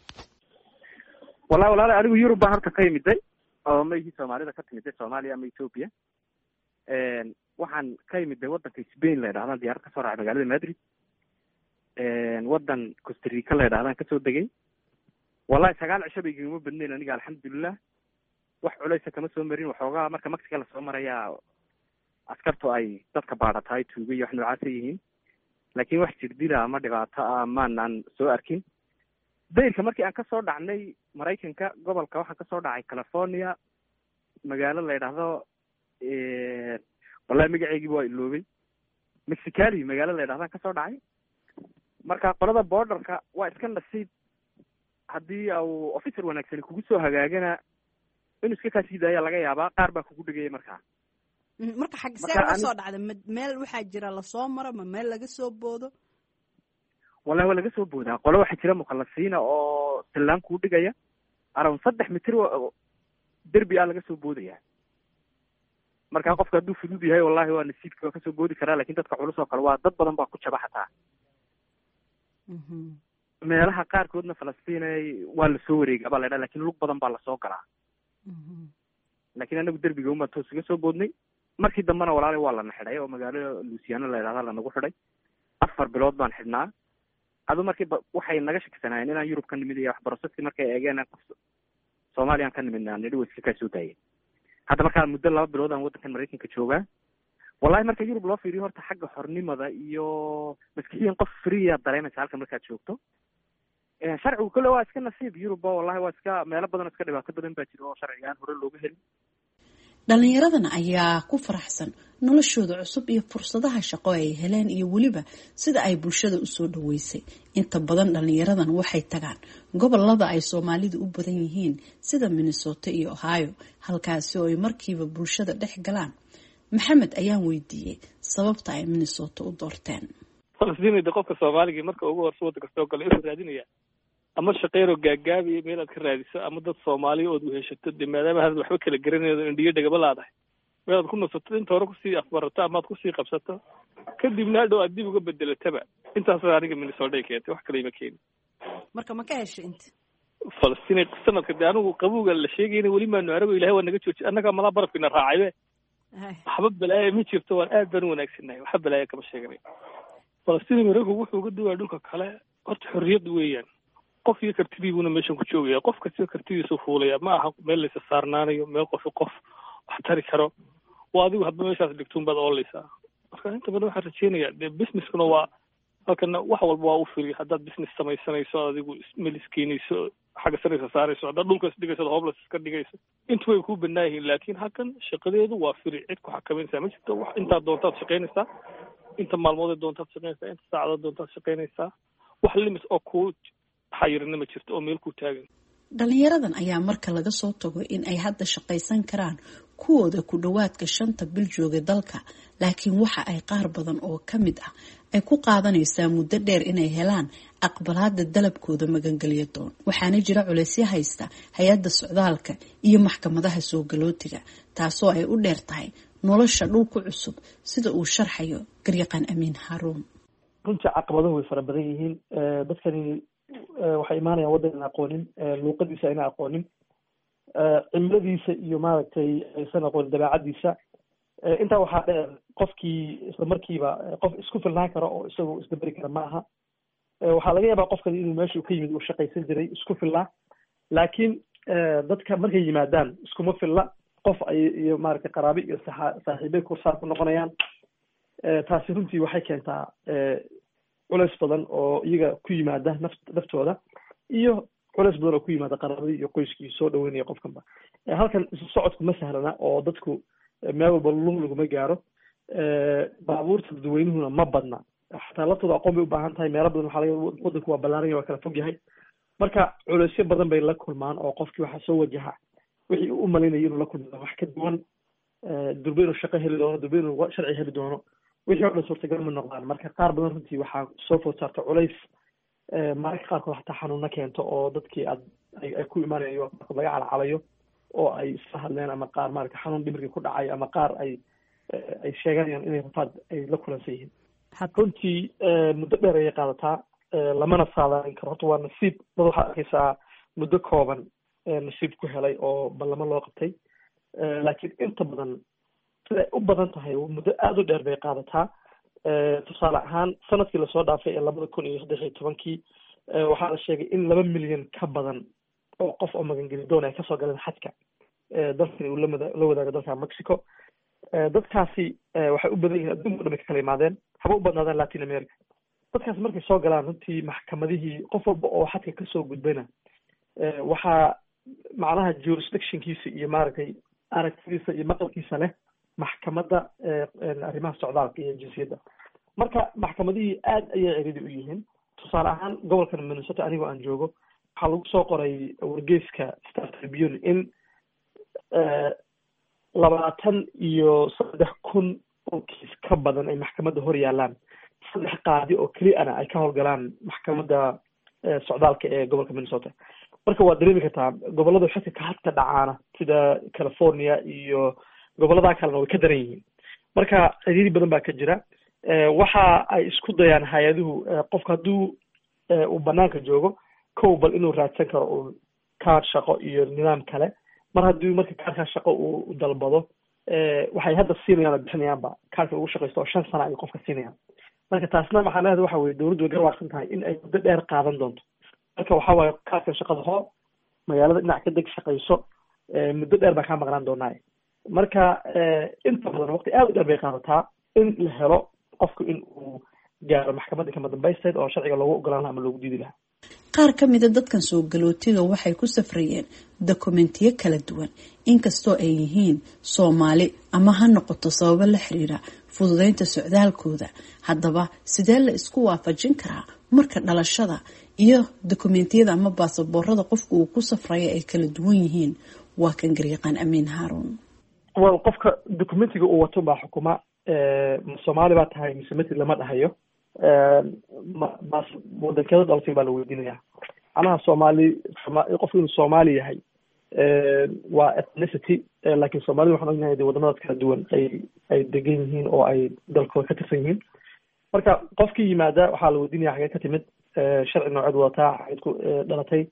walaal anigu Yurub baan horta ka yimiday oo meeshii Soomaalida ka timiday Soomaaliya ama Ethiopia waxaan ka yimiday wadanka Spain la yiraahdo diyaar ka soo raacay magaalada Madrid wadan Costa Rica la yiraahdo ka soo degay wallahi 9 cisho bay iguma badneen aniga alxamdulillah wax culays kama soo marin waxoogaa marka Mexico la soo maraya askartu ay dadka baadhatay tuugo iyo wax noocaas yihiin laakiin wax jirdila ama dhibaato ma aan soo arkin. dayrka markii aan ka soo dhacnay Mareykanka gobolka waxaan ka soo dhacay California magaalo la yiraahdo wallahi magaceygii waa iloobay Mexicali magaalo la yiraahdo ka soo dhacay marka qolada borderka waa iska nasiib haddii uu officer wanaagsan kugu soo hagaagana inuu iska kaasiidaya laga yaabaa qaar baa kugu dhigay marka xagse la soo dhacday meel waxa jira la soo maro ma meel laga soo boodo wallahi waa laga soo boodaa qolo waxa jira mukhallasiina oo salaan ku dhigaya around 3 mitir derbi laga soo boodaya marka qofka hadduu fudud yahay wallahi waa nasiibka ka soo boodi karaa laakiin dadka culus oo kale waa dad badan baa ku jaba xataa meelaha qaarkoodna Falastiin waa la soo wareegay baa la dhahay laakiin lug badan baa la soo galaa laakiin anagu derbiga uma toos uga soo boodnay markii dambana walaalahay waa la naxidhay oo magaalo Louisiana la yiraahdo la nagu xidhay 4 bilood baan xidhnaa adu markii waxay naga shakisanaayeen inaan Yurub ka nimid iyo wax barashadii markay eegeen qof Soomaaliyan ka nimidnaa nidhi way iska soo daayeen hadda markaa muddo 2 bilood aan wadankan Mareykanka joogaa wallahi marka Yurub loo fiiriyo horta xagga xornimada iyo maskixiin qof free dareemaysa halka markaad joogto sharcigu kale waa iska nasiib Yurub wallahi waa iska meelo badan iska dhibaato badan baa jira oo sharciyan hore looga helin. dhallinyaradana ayaa ku faraxsan noloshooda cusub iyo fursadaha shaqo ay heleen iyo weliba sida ay bulshada usoo dhaweysay. inta badan dhallinyaradan waxay tagaan gobolada ay soomaalidu u badan yihiin sida Minnesota iyo Ohio, halkaasi oo ay markiiba bulshada dhex galaan. maxamed ayaan weydiiyey sababta ay Minnesota u doorteen. falastiin qofka Soomaaliga marka ugu horso waddanka soo galay inuu raadinaya ama shaqeero gaagaabiyo meel aad ka raadiso ama dad Soomaali oo u heshato maadaama aad waxba kala garanaydo indhiyo dhagaba laadahay meelaad ku nasato inta hore kusii afbarato ama aad kusii qabsato kadibna hadhow aad dib uga bedelataba intaas aniga Minnesota ay keentay wax kale ima keenin. marka ma ka heshay inta falastiin sanadka de anigu qabowga la sheegayna weli maanu arago ilaahay waa naga joojiyay annaga mala barafina raacaybe waxba balaayo ma jirto waan aad baan u wanaagsanahay waxba balaayo kama sheeganay. falastiin maraykanku wuxuu uga duwaa dhulka kale horta xorriyad weeyaan qof iyo kartidiibuna meeshan ku joogaya qof kasta kartidiisu fuulaya ma aha meel laysa saarnaanayo meel qof wax tari karo waa adigu hadba meeshaas dhigtuun baad oolaysaa. marka inta badan waxaan rajeynayaa dee businesskuna waa halkana wax walba waa u firi haddaad business samaysanayso adigu meel iskeenayso xagga saraysa saarayso haddaad dhulkaas dhigayso hoblas iska dhigayso intu way kuu bannaan yihiin laakiin halkan shaqadeedu waa firi cid ku xakameynaysaa ma jirto wax intaad doontaad shaqaynaysaa inta maalmood doontaad shaqaynaysaa inta saacadood doontaad shaqaynaysaa wax limit oo kuu xayirina ma jirto oo meel ku taagan. dhalinyaradan ayaa marka laga soo tago in ay hadda shaqaysan karaan kuwooda ku dhawaadka 5 bil jooga dalka, laakiin waxa ay qaar badan oo ka mid ah ay ku qaadanaysaa muddo dheer inay helaan aqbalaadda dalabkooda magangelyo doon. waxaana jira culeysyo haysta hay-adda socdaalka iyo maxkamadaha soo galootiga, taasoo ay u dheer tahay nolosha dhulku cusub sida uu sharxayo garyaqaan Amiin Haruun. runtii caqabadahu way fara badan yihiin. dadkani waxay imaanayaan waddan aan aqoonin, luuqadiisa ayna aqoonin, cimiladiisa iyo maaragtay aysan aqoonin dabeecadiisa. intaa waxaa dheer qofkii isla markiiba qof isku filnaan karo oo isagoo isdaberi kara ma aha. waxaa laga yaabaa qofkan inuu meeshuu ka yimid uu shaqaysan jiray isku filnaa, laakiin dadka markay yimaadaan iskuma filla. qof iyo maaragtay qaraabi iyo saaxiibay kursaar ku noqonayaan. taasi runtii waxay keentaa culays badan oo iyaga ku yimaada naftooda iyo culays badan oo ku yimaada qaraabadii iyo qoyskii soo dhaweynaya qofkanba. halkan isu socodku ma sahlana oo dadku meel walba laguma gaaro. baabuurta dadweynuhuna ma badna, xataa laftooda aqoon bay u baahan tahay. meelo badan waxaa laga waddanku waa ballaaran waa kala fog yahay, marka culaysyo badan bay la kulmaan oo qofkii waxaa soo wajaha wixii u malaynaya inuu la kulmado wax ka duwan. durba inuu shaqo heli doono, durba inuu sharci heli doono, wixii oo dhan suurtagal ma noqdaan. marka qaar badan runtii waxaa soo food saarta culays, mararka qaarkood xataa xanuuna keento oo dadkii ay ku imaanayo laga calacalayo oo ay isla hadleen, ama qaar maaragta xanuun dhimirkii ku dhacay, ama qaar ay sheeganayaan inay rafaad ay la kulansan yihiin. runtii muddo dheer ayay qaadataa, lamana saadaalin karo. horta waa nasiib. dad waxaad arkaysaa muddo kooban nasiib ku helay oo ballamo loo qabtay, laakiin inta badan siday u badan tahay muddo aada u dheer bay qaadataa. tusaale ahaan sanadkii lasoo dhaafay ee 2013 waxaa la sheegay in 2 milyan ka badan oo qof oo magangeli doon ay kasoo galeen xadka dalkani uu la wadaago dalka Mexico. dadkaasi waxay u badan yihiin adduunka dhan bay ka kala imaadeen, haba u badnaadaan Latin America. dadkaas markay soo galaan runtii maxkamadihii qof walba oo xadka kasoo gudbayna waxaa macnaha jurisdictionkiisa iyo maaragtay aragtidiisa iyo maqalkiisa leh maxkamadda arrimaha socdaalka iyo jinsiyadda. marka maxkamadihii aad ayay ciridi u yihiin. tusaale ahaan gobolkan Minnesota anigoo aan joogo waxaa lagu soo qoray wargeyska Star Tribune in 23,000 oo kiis ka badan ay maxkamadda hor yaalaan. 3 qaadi oo keliyana ay ka howlgalaan maxkamadda socdaalka ee gobolka Minnesota. marka waa dareemi kartaa gobolada xadka ka hadka dhacaana sida California iyo gobolada kalena way ka daran yihiin. marka ciriiri badan baa ka jira. waxa ay isku dayaan hay-aduhu qofka hadduu uu banaanka joogo kow bal inuu raadsan karo uu kaar shaqo iyo nidaam kale. mar haddii marka kaarkaa shaqo uu dalbado waxay hadda siinayaan bixinayaanba kaarka ugu shaqaysto oo 5 sano ay qofka siinayaan. marka taasna macnaheedu waxa weeye dowladdu way garwaaqsan tahay in ay muddo dheer qaadan doonto. marka waxaa waaye kaarka shaqada hoo magaalada dhinac ka deg shaqayso muddo dheer baa kaa maqnaan doonaa. marka inta badan waqti aad u dheer bay qaadataa in la helo qofku in uu gaaro maxkamadda kama dambaysteed oo sharciga loogu ogolaan lahaa ama loogu diidi lahaa. qaar ka mida dadkan soo galootiga waxay ku safrayeen dokumentiyo kala duwan inkastoo ay yihiin Soomaali ama ha noqoto sababo la xiriira fududeynta socdaalkooda. haddaba sidee la isku waafajin karaa marka dhalashada iyo dokumentiyada ama baasaboorada qofku uu ku safrayo ay kala duwan yihiin? waa kan garyaqaan Amiin Haruun. waa qofka dokumentiga uu wato baa xukuma Soomaali baa tahay mise mid lama dhahayo wadankeeda dhalashay baa la weydiinaya. anaha Soomaali qofku inuu Soomaali yahay waa ethnicity, laakiin Soomaalida waxaan ognahay wadamada kala duwan ay degan yihiin oo ay dalkooda ka tirsan yihiin. marka qofkii yimaada waxaa la weydiinaya xagee ka timid, sharci nooceed wadataa, xagee ku dhalatay.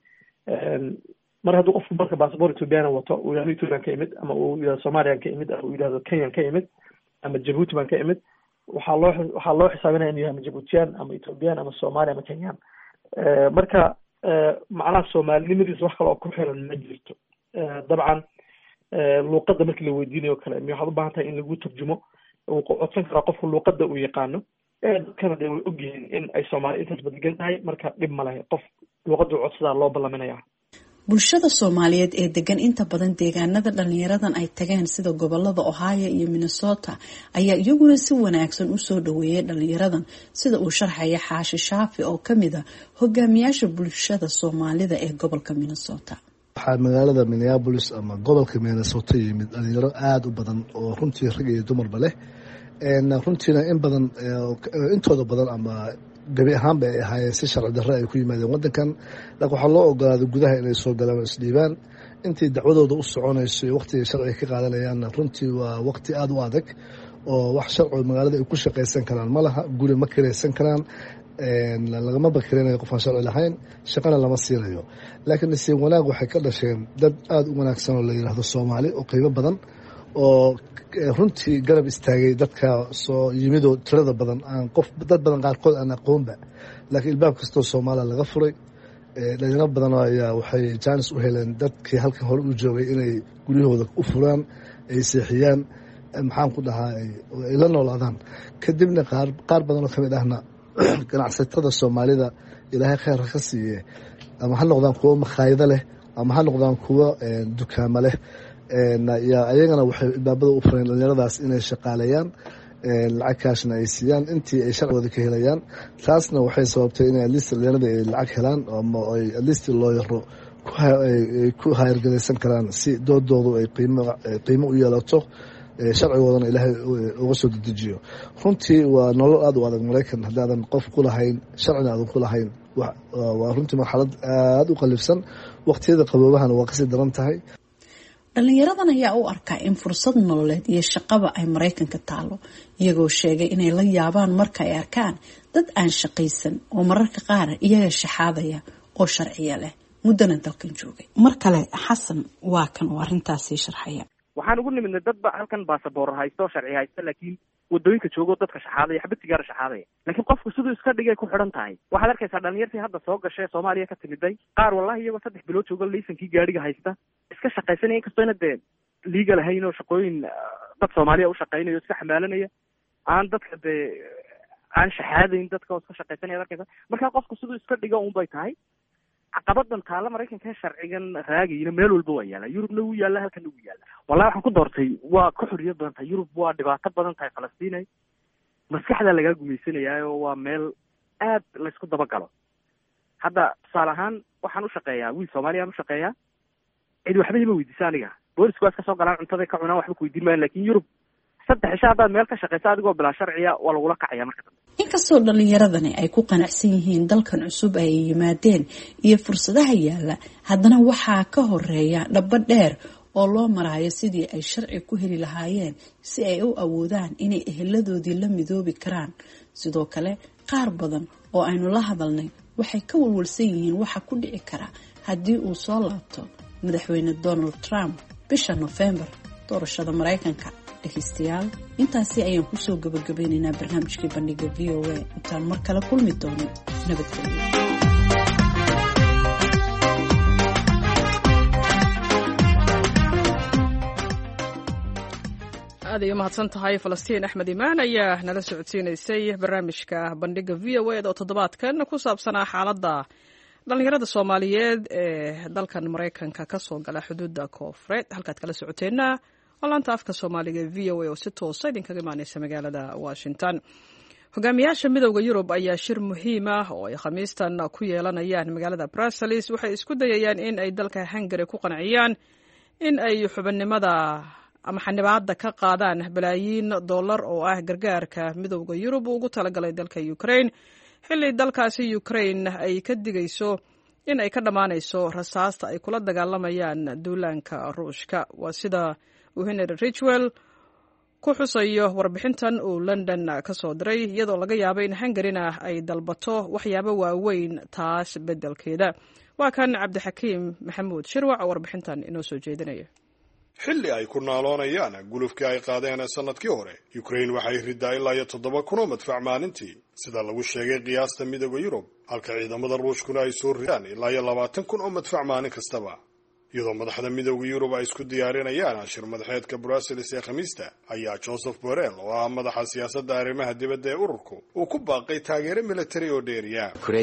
mar hadduu qofku marka baasaboor Ethiopian wato uu yidhahdo Ethiopian ka imid, ama uu yidhahdo Somalian ka imid, ama uu yidhahdo Kenyan ka imid, ama Djibouti baan ka imid, waxaa loo xisaabinaya inuu yahay ama Djiboutian ama Ethiopian ama Somali ama Kenyan. marka macnaha Soomaalinimadiisa wax kale oo ku xiran ma jirto. dabcan luuqadda markii la weydiinayo kale waxaad u baahan tahay in lagu turjumo. uu codsan karaa qofku luuqadda uu yaqaano. dadkana dee way ogyihiin in ay Soomaali intaas badegan tahay, marka dhib ma laha. qof luuqadda uu codsadaa loo ballaminaya. bulshada Soomaaliyeed ee degan inta badan deegaanada dhalinyaradan ay tageen sida gobolada Ohio iyo Minnesota ayaa iyaguna si wanaagsan u soo dhaweeyay dhalinyaradan, sida uu sharxaya Xaashi Shaafi oo kamid ah hogaamiyaasha bulshada Soomaalida ee gobolka Minnesota. waxaa magaalada Minneapolis ama gobolka Minnesota yimid dhalinyaro aad u badan oo runtii rag iyo dumarba leh. runtiina in badan intooda badan ama gabi ahaanba ay ahaayeen si sharci darre ay ku yimaadeen wadankan. laakiin waxaa loo ogolaaday gudaha inay soo galaan oo isdhiibaan. intii dacwadooda u soconayso iyo waqtiga sharciga ka qaadanayaanna runtii waa waqti aad u adag oo wax sharci magaalada ay ku shaqaysan karaan ma laha. guri ma kiraysan karaan, lagama bakirinayo qofaan sharci lahayn, shaqana lama siinayo. laakiin nasiib wanaag waxay ka dhasheen dad aad u wanaagsan oo la yidhaahdo Soomaali oo qiimo badan oo runtii garab istaagay dadka soo yimidoo tirada badan dad badan qaarkood aan aqoonba, laakiin ilbaab kastoo Soomaaliya laga furay. dhalinyaro badan ayaa waxay jaanis u heleen dadkii halkan hore u joogay inay guryahooda u furaan, ay seexiyaan, maxaan ku dhahaa ay la noolaadaan. kadibna qaar badan oo kamid ahna ganacsatada Soomaalida ilaahay khayr ka siiye, ama ha noqdaan kuwo makhaayado leh ama ha noqdaan kuwo dukaamo leh, ayagana waxay ilbaabada u fureen dhalinyaradaas inay shaqaaleeyaan, lacag kaashna ay siiyaan intii ay sharcigooda ka helayaan. taasna waxay sababtay inay atleast dhalinyarada ay lacag helaan ama ay atleast loo yaro ku hayargalaysan karaan si doodoodu ay qiimo u yeelato, sharcigoodana ilaahay uga soo dedejiyo. runtii waa nolol aad u adag Maraykan haddaadan qof ku lahayn, sharcina aadan ku lahayn. waa runtii marxalad aad u qalifsan. waqtiyada qaboobahana waa kasii daran tahay. dhalinyaradan ayaa u arkaa in fursad nololeed iyo shaqaba ay Maraykanka taalo, iyagoo sheegay inay la yaabaan marka ay arkaan dad aan shaqaysan oo mararka qaar iyaga shaxaadaya oo sharciya leh muddana dalkan joogay. mar kale Xasan waa kan oo arrintaasi sharxaya. waxaan ugu nimidnay dad ba halkan baasaboor haysto, sharci haysto, laakiin wadooyinka joogo dadka shaxaadaya, xabad sigaar shaxaadaya. laakiin qofku siduu iska dhigay ku xidhan tahay. waxaad arkaysaa dhalinyartii hadda soo gashay Soomaaliya ka timiday, qaar wallahi iyagoo 3 bilood jooga laysankii gaadhiga haysta, iska shaqaysanaya inkastoo ina dee legal ahayn oo shaqooyin dad Soomaaliya u shaqaynayo iska xamaalanaya, aan dadka dee aan shahaadayn dadka oo iska shaqaysanaya arkaysa. marka qofku siduu iska dhigo uun bay tahay. caqabadan taala Maraykanka sharcigan raagayna meel walba waa yaala. Yurubna wuu yaala, halkan wuu yaala. wallahi waxaan ku doortay waa ka xorriyad badan tahay. Yurub waa dhibaato badan tahay. Falastiin maskaxda laga gumaysanaya oo waa meel aad la isku daba galo. hadda tusaale ahaan waxaan u shaqeeyaa wiil Soomaaliya aan u shaqeeyaa, cid waxba ima weydiisa aniga. boolisku waa iska soo galaan, cuntada ka cunaan, waxba ku weydiin maayo. laakiin Yurub 3 cisho haddaad meel ka shaqaysa adigoo bilaa sharciya waa lagula kacaya marka dambe. inkastoo dhalinyaradani ay ku qanacsan yihiin dalkan cusub ay yimaadeen iyo fursadaha yaala, haddana waxaa ka horeeya dhaba dheer oo loo maraayo sidii ay sharci ku heli lahaayeen si ay u awoodaan inay eheladoodii la midoobi karaan. sidoo kale qaar badan oo aynu la hadalnay waxay ka walwalsan yihiin waxa ku dhici kara haddii uu soo laabto madaxweyne Donald Trump bisha November doorashada Maraykanka. dhegeystayaal, intaasi ayaan kusoo gabagabeynaynaa barnaamijkii bandhiga VOA. intaan mar kale kulmi doono, nabadgelyo. aad ay umahadsan tahay Falastiin Axmed Imaan ayaa nala socodsiinaysay barnaamijka bandhiga VOA oo toddobaadkan ku saabsanaa xaaladda dhalinyarada soomaaliyeed ee dalkan maraykanka ka soo gala xuduudda koonfureed halkaad kala socoteenna oo laanta afka soomaaliga v o a oo si toosa idinkaga imaaneysa magaalada washington hogaamiyaasha midowda yurub ayaa shir muhiim ah oo ay khamiistan ku yeelanayaan magaalada brussels waxay isku dayayaan in ay dalka hungary ku qanciyaan in ay xubinimada ama xanibaada ka qaadaan balaayiin dollar oo ah gargaarka midowda yurub uu ugu talagalay dalka ukraine xilli dalkaasi ukraine ay ka digayso in ay ka dhammaanayso rasaasta ay kula dagaalamayaan duulaanka ruushka waa sida uu henry ridgwell ku xusayo warbixintan uu london ka soo diray iyadoo laga yaabo in hungarina ay dalbato waxyaabo waaweyn taas beddelkeeda waa kan cabdixakiim maxamuud shirwac oo warbixintan inoo soo jeedinaya xilli ay ku naaloonayaan gulufkii ay qaadeen sanadkii hore ukraine waxay ridaa ilaa iyo 7,000 oo madfac maalintii sida lagu sheegay qiyaasta midowda yurub halka ciidamada ruushkuna ay soo ridaan ilaa iyo 20,000 oo madfac maalin kastaba iyadoo madaxda midowda yurub ay isku diyaarinayaan shir madaxeedka brussels ee khamiista ayaa joseph borrell oo ah madaxa siyaasadda arrimaha dibadda ee ururku uu ku baaqay taageero militari oo dheeriya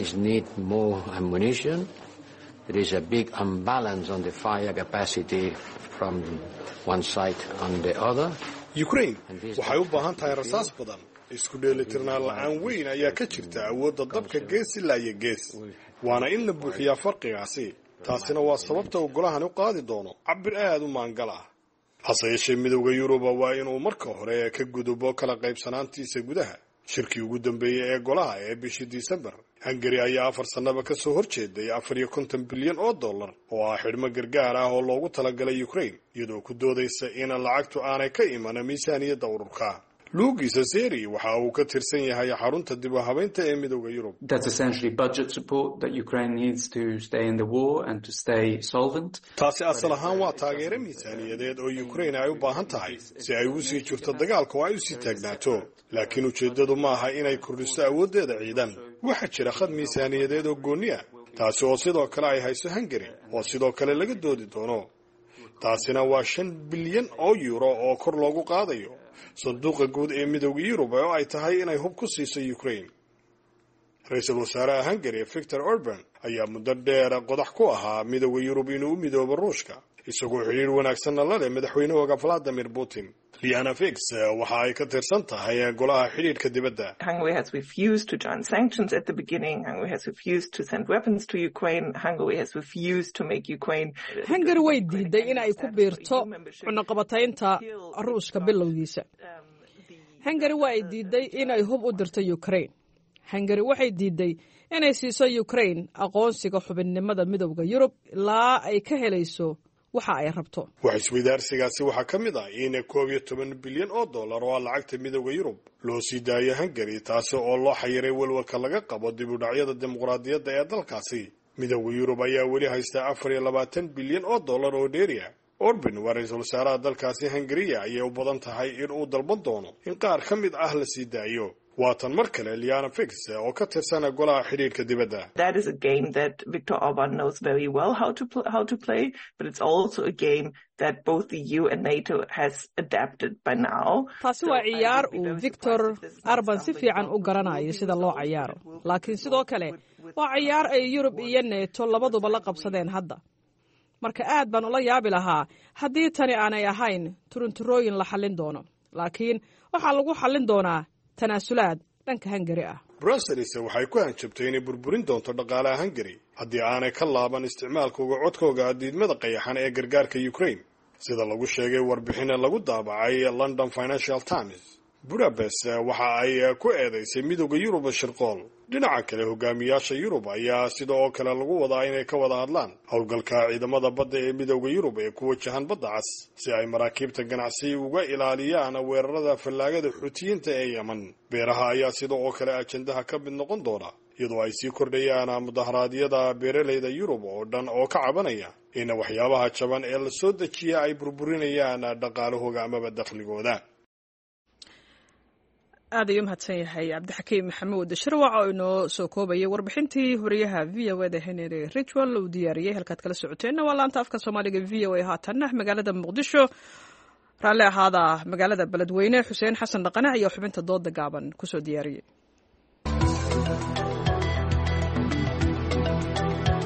There is a big imbalance on the fire capacity from one side and the other. Ukraine waxay u baahan tahay rasaas badan. Isku dheelitirnaan la'aan weyn ayaa ka jirta awoodda dabka gees ilaa iyo gees. Waana in la buuxiyaa farqigaasi. Taasina waa sababta uu golahan u qaadi doono cabir aad u maangal ah. Hase yeeshee midowda Yuruba waa inuu marka hore ka gudubo kala qaybsanaantiisa gudaha. Shirkii ugu dambeeyay ee golaha ee bishii December Hungary ayaa 4 sanaba ka soo horjeeday $450 bilyan oo ah xidhmo gargaar ah oo loogu talagalay Ukraine iyadoo ku doodaysa in lacagtu aanay ka iman miisaaniyadda ururka Luigi Sasseri waxa uu ka tirsan yahay xarunta dib u habeynta ee midowda Yurub. That's essentially budget support that Ukraine needs to stay in the war and to stay solvent. Taasi asal ahaan waa taageero miisaaniyadeed oo Ukraine ay u baahan tahay si ay u sii jirto dagaalka oo ay u sii taagnaato. Laakiin ujeedadu ma aha inay kordhiso awooddeeda ciidan. Waxa jira khad miisaaniyadeed oo gooni ah taasi oo sidoo kale ay hayso Hungary oo sidoo kale laga doodi doono. Taasina waa 5 bilyan oo euro oo kor loogu qaadayo sanduuqa guud ee midowda Yurub oo ay tahay inay hub ku siiso Ukraine. Ra'iisul wasaaraha Hungary Viktor Orban ayaa muddo dheer qodax ku ahaa midowda Yurub inuu u midoobo Ruushka isagoo xiriir wanaagsan la leh madaxweynaha Vladimir Putin. Liana Fix waxa ay ka tirsan tahay golaha xiriirka dibadda. Hungary has refused to join sanctions at the beginning. Hungary has refused to send weapons to Ukraine. Hungary has refused to make Ukraine. Hungary way diiday in ay ku biirto cunaqabataynta Ruushka bilowgiisa. Hungary way diiday in ay hub u dirto Ukraine. Hungary waxay diiday inay siiso Ukraine aqoonsiga xubinnimada midowda Yurub ilaa ay ka helayso waxa ay rabto. Wax isweydaarsigaasi waxa ka mid ah in $12 bilyan oo lacagta midowda Yurub loo sii daayo Hungary taas oo loo xayiray walwalka laga qabo dib u dhacyada dimuqraadiyadda ee dalkaasi. Midowda Yurub ayaa weli haysta $24 bilyan oo dheeriya. Orban waa ra'iisul wasaaraha dalkaasi Hungary ayay u badan tahay in uu dalban doono in qaar ka mid ah la sii daayo. Waatan mar kale Liana Fix oo ka tirsan golaha xiriirka dibadda. That is a game that Viktor Orban knows very well how to play, but it's also a game that both the EU and NATO has adapted by now. Taasi waa ciyaar uu Viktor Orban si fiican u garanayo sida loo ciyaaro. Laakiin sidoo kale waa ciyaar ay Yurub iyo NATO labaduba la qabsadeen hadda. Marka aad baan ula yaabi lahaa haddii tani aanay ahayn turunturooyin la xallin doono. Laakiin waxaa lagu xallin doonaa tanaasulaad dhanka Hungary ah. Brussels waxay ku hanjabtay inay burburin doonto dhaqaalaha Hungary haddii aanay ka laaban isticmaalkooda codkooda diidmada qayaxan ee gargaarka Ukraine sida lagu sheegay warbixin lagu daabacay London Financial Times. Budapest waxa ay ku eedeysay midowda Yurub shirqool. Dhinaca kale hogaamiyaasha Yurub ayaa sidoo kale lagu wadaa inay ka wada hadlaan howlgalka ciidamada badda ee midowda Yurub ee ku wajahan badda cas si ay maraakiibta ganacsi uga ilaaliyaan weerarada fallaagada Xuutiyiinta ee Yemen. Beeraha ayaa sidoo kale ajandaha ka mid noqon doona iyadoo ay sii kordhayaan mudaharaadyada beeraleyda Yurub oo dhan oo ka cabanaya in waxyaabaha jaban ee la soo dejiya ay burburinayaan dhaqaalahooda amaba dakhligooda. aad ayuu mahadsan yahay cabdixakiim maxamuud shirwac oo inoo soo koobayay warbixintii horiyaha v o da henry ridgwell uu diyaariyey halkaad kala socoteenna waa laanta afka soomaaliga v o a haatanna magaalada muqdisho raalli ahaada magaalada beledweyne xuseen xasan dhaqane ayaa xubinta dooda gaaban kusoo diyaariyey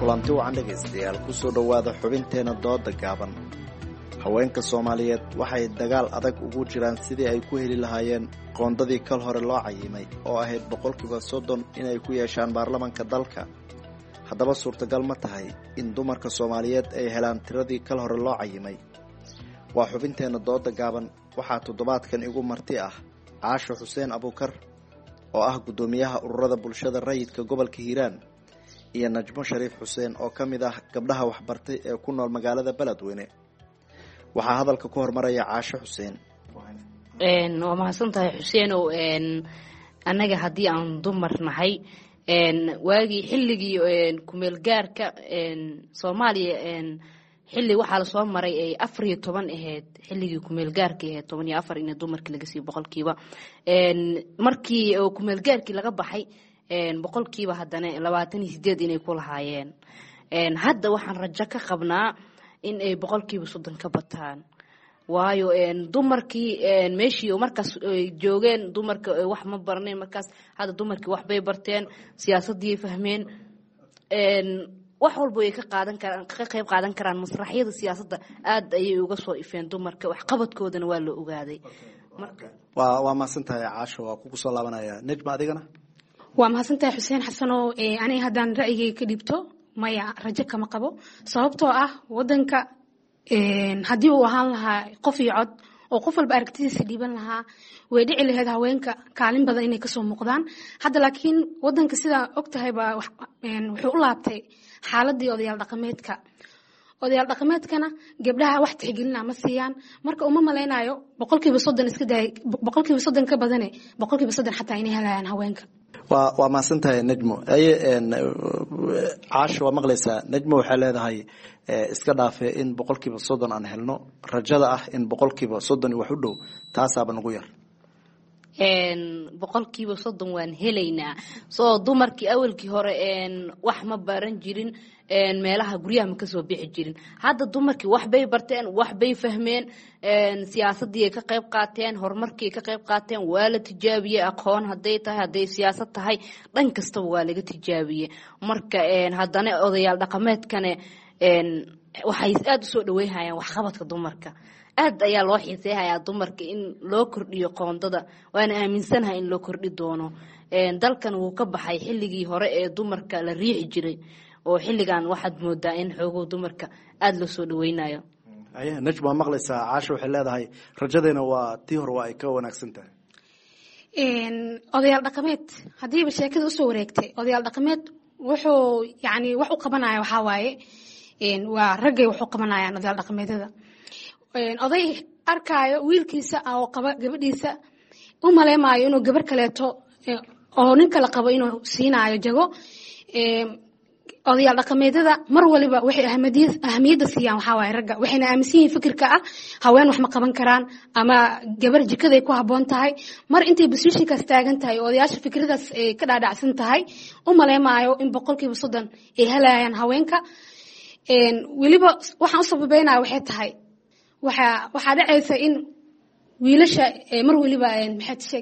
kulanti wacan dhegaystayaal kusoo dhowaada xubinteena dooda gaaban. haweenka Soomaaliyeed waxay dagaal adag ugu jiraan sidii ay ku heli lahaayeen qoondadii kal hore loo cayimay oo ahayd 30% inay ku yeeshaan baarlamaanka dalka. haddaba suurtagal ma tahay in dumarka Soomaaliyeed ay helaan tiradii kal hore loo cayimay? waa xubinteena dooda gaaban. waxaa toddobaadkan igu marti ah Caasho Xuseen Abuukar oo ah gudoomiyaha ururada bulshada rayidka gobolka Hiiraan iyo Najmo Shariif Xuseen oo kamid ah gabdhaha waxbartay ee ku nool magaalada Beledweyne. waxaa hadalka ku hormaraya Caasho Xuseen. waa mahadsantahay Xuseen oo anaga haddii aan dumar nahay waagii xilligii kumeel gaarka Soomaaliya xilli waxaa la soo maray ay 14 ahayd xilligii kumeel gaarka ahayd 14 in dumarka laga sii boqolkiiba markii oo kumeel gaarkii laga baxay boqolkiiba haddana 28 inay ku lahaayeen hadda waxaan rajo ka qabnaa in ay boqolkiiba 30 ka bataan waayo dumarkii meeshii markaas joogeen dumarka wax ma barneen markaas hadda dumarkii wax bay barteen siyaasadii fahmeen wax walba ay ka qayb qaadan karaan masraxiyada siyaasadda aad ayay uga soo ifeen dumarka wax qabadkoodana waa la ogaaday waa mahadsantahay Caasho. waa kugu soo laabanaya Najma adigana. waa mahadsantahay Xuseen Xasan oo aniga haddaan ra'yigay ka dhibto maya rajo kama qabo sababtoo ah wadanka haddii uu ahaan lahaa qof iyo cod oo qof walba aragtidiisa dhiiban lahaa way dhici lahayd haweenka kaalin badan inay kasoo muuqdaan. hadda laakiin wadanka sidaa ogtahay baa wuxuu u laabtay xaaladii odayaal dhaqameedkana gabdhaha wax tixgelina ma siiyaan marka uma malaynayo boqolkiiba 30 iska day boqolkiiba 30 ka badane boqolkiiba 3 xataa inay helayaan haweenka. waa mahadsantahay Najmo. Caasho waa maqlaysaa. Najmo waxay leedahay iska dhaafay in boqolkiiba 30 aan helno rajada ah in boqolkiiba 30 wax u dhow taasaaba nagu yar. boqolkiiba 30 waan helaynaa soo dumarkii awalkii hore wax ma baran jirin meelaha guryaha ma kasoo bixi jirin. hadda dumarkii wax bay barteen wax bay fahmeen siyaasadii ay ka qayb qaateen horumarkii ka qayb qaateen waa la tijaabiyey aqoon haday tahay haday siyaasad tahay dhan kastaba waa laga tijaabiyey. marka haddana odayaal dhaqameedkane waxay aad u soo dhaweeyayaan wax qabadka dumarka aad ayaa loo xiiseeyaa dumarka in loo kordhiyo qoondada waana aaminsanahay in loo kordhi doono. dalkan wuu ka baxay xilligii hore ee dumarka la riixi jiray oo xilligan waxaad moodaa in xoogoo dumarka aad loo soo dhaweynayo. Najma maqlaysaa. Caasho waxay leedahay rajadeena waa tii hore waa ay ka wanaagsan tahay. odayaal dhaqameed haddiiba sheekada usoo wareegtay odayaal dhaqameed wuxuu yani wax u qabanaya waxaa waaye waa raggay wax u qabanayaan odayaal dhaqameedyada. oday arkaayo wiilkiisa oo qaba gabadhiisa u maleemaayo inuu gabar kaleeto oo nin kale qabo inuu siinaayo jago. odayaal dhaqameedyada mar waliba waxay ahamiyadda siiyaan waxaa waaye ragga waxayna aaminsan yihiin fikirka ah haween wax ma qaban karaan ama gabar jikaday ku habboon tahay mar intay positionkaas taagan tahay odayaasha fikradaas ay ka dhaadhacsan tahay u maleemaayo in boqolkiiba 30 ay helayaan haweenka. weliba waxaan u sababeynaya waxay tahay waxaa dhacaysa in wiilasha mar waliba maxay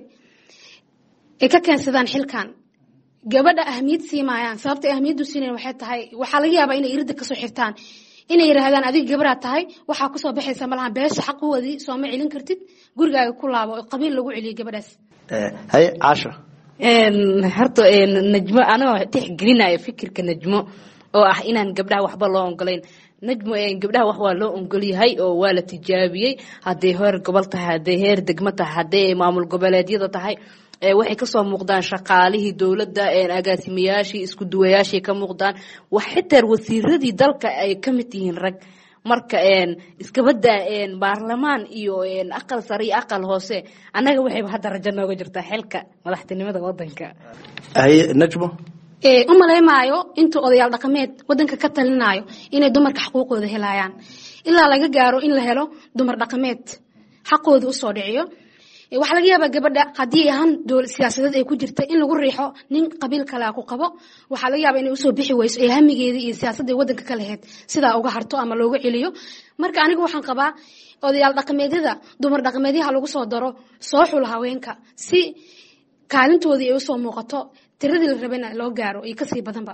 ay ka keensadaan xilkan gabadha ahmiyad siimayaan sababta ahmiyadu siinayaan waxay tahay waxa laga yaabaa inay irida ka soo xirtaan inay yiraahdaan adiga gabar aad tahay waxa ku soo baxaysa malaha beesha xaqoodii soo ma celin kartid gurigaaga ku laabo qabiil lagu celiyo gabadhaas. hay Caasho horta Najmo anoo tixgelinayo fikirka Najmo oo ah inaan gabdhaha waxba loo ogoleyn. Najmo gabdhaha wax waa loo ogol yahay oo waa la tijaabiyey haday heer gobol tahay haday heer degmo tahay haday maamul goboleedyada tahay waxay ka soo muuqdaan shaqaalihii dawladda agaasimayaashii isku duwayaashii ka muuqdaan wax xitaa wasiiradii dalka ay ka mid yihiin rag. marka iska badaa baarlamaan iyo aqal sare iyo aqal hoose anaga waxayba hadda rajo nooga jirtaa xilka madaxtinimada wadanka. Najmo u maleemaayo intuu odayaal dhaqameed wadanka ka talinayo inay dumarka xuquuqooda helayaan ilaa laga gaaro in la helo dumar dhaqameed xaqooda u soo dhiciyo. waxa laga yaabaa gabadha haddii ahaan dowlad siyaasadeed ay ku jirta in lagu riixo nin qabiil kale ku qabo waxa laga yaabaa inay usoo bixi weyso ee hamigeedii iyo siyaasadda wadanka ka lahayd sidaa uga harto ama looga celiyo. marka anigu waxaan qabaa odayaal dhaqameedyada dumar dhaqameedyaha lagu soo daro soo xul haweenka si kaalintoodii ay usoo muuqato tiradii la rabayna loo gaaro iyo kasii badanba.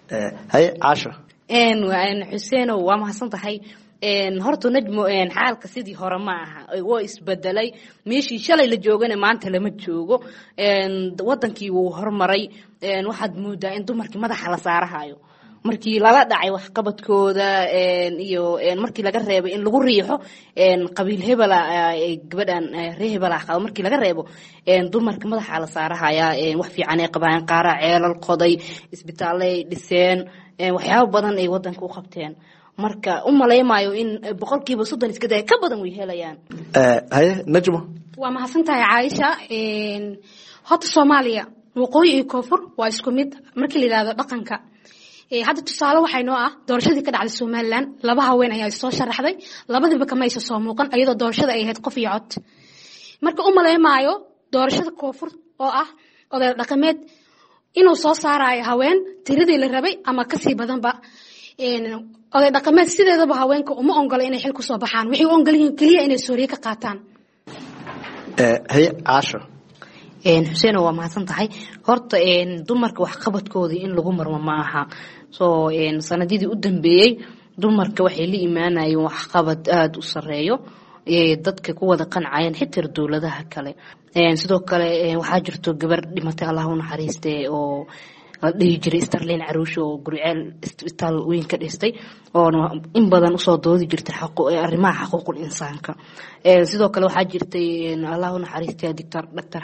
haye caasho xuseen waa mahadsan tahay horta najmo xaalka sidii hore ma aha waa isbedelay meeshii shalay la joogana maanta lama joogo wadankii wuu hormaray waxaad moodaa in dumarkii madaxa la saarahayo markii lala dhacay waxqabadkooda iyo markii laga reebay in lagu riixo qabiil hebela gabadhan reer hebela qabo markii laga reebo dumarka madaxa la saarahaya wax fiican ay qabaan qaara ceelal qoday isbitaalay dhiseen waxyaabo badan ay wadanka u qabteen marka u maleemayo in boqolkiiba 30 iska day ka badan way helayaan haye najmo waa mahadsantahay Caaisha horta Soomaaliya waqooyi iyo koonfur waa isku mid markii la yiraahdo dhaqanka hadda tusaale waxay noo ah doorashadii ka dhacday Soomaaliland laba haween ayaa soo sharaxday labadiiba kama aysan soo muuqan iyadoo doorashada ay ahayd qof iyo cod marka u maleemayo doorashada koonfur oo ah oday dhaqameed inuu soo saarayo haween tiradii la rabay ama ka sii badanba oday dhaqameed sideedaba haweenka uma ongola inay xil ku soo baxaan waxay u ongolayeen kaliya inay Soomaaliya ka qaataan haye caasho xuseen waa mahadsan tahay horta dumarka wax qabadkoodii in lagu marmo ma aha soo sanadidii u dambeeyay dumarka waxay la iimaanayeen wax qabad aad u sareeyo dadka ku wada qancayeen xitaa dawladaha kale sidoo kale waxaa jirto gabar dhimatay Allah u naxariistay oo dhihi jiray Starlin Caruusho oo guriceel isbitaal weyn ka dhistay oo in badan u soo doodi jirtay arrimaha xuquuqul insaanka sidoo kale waxaa jirtay Allah u naxariistay Dr.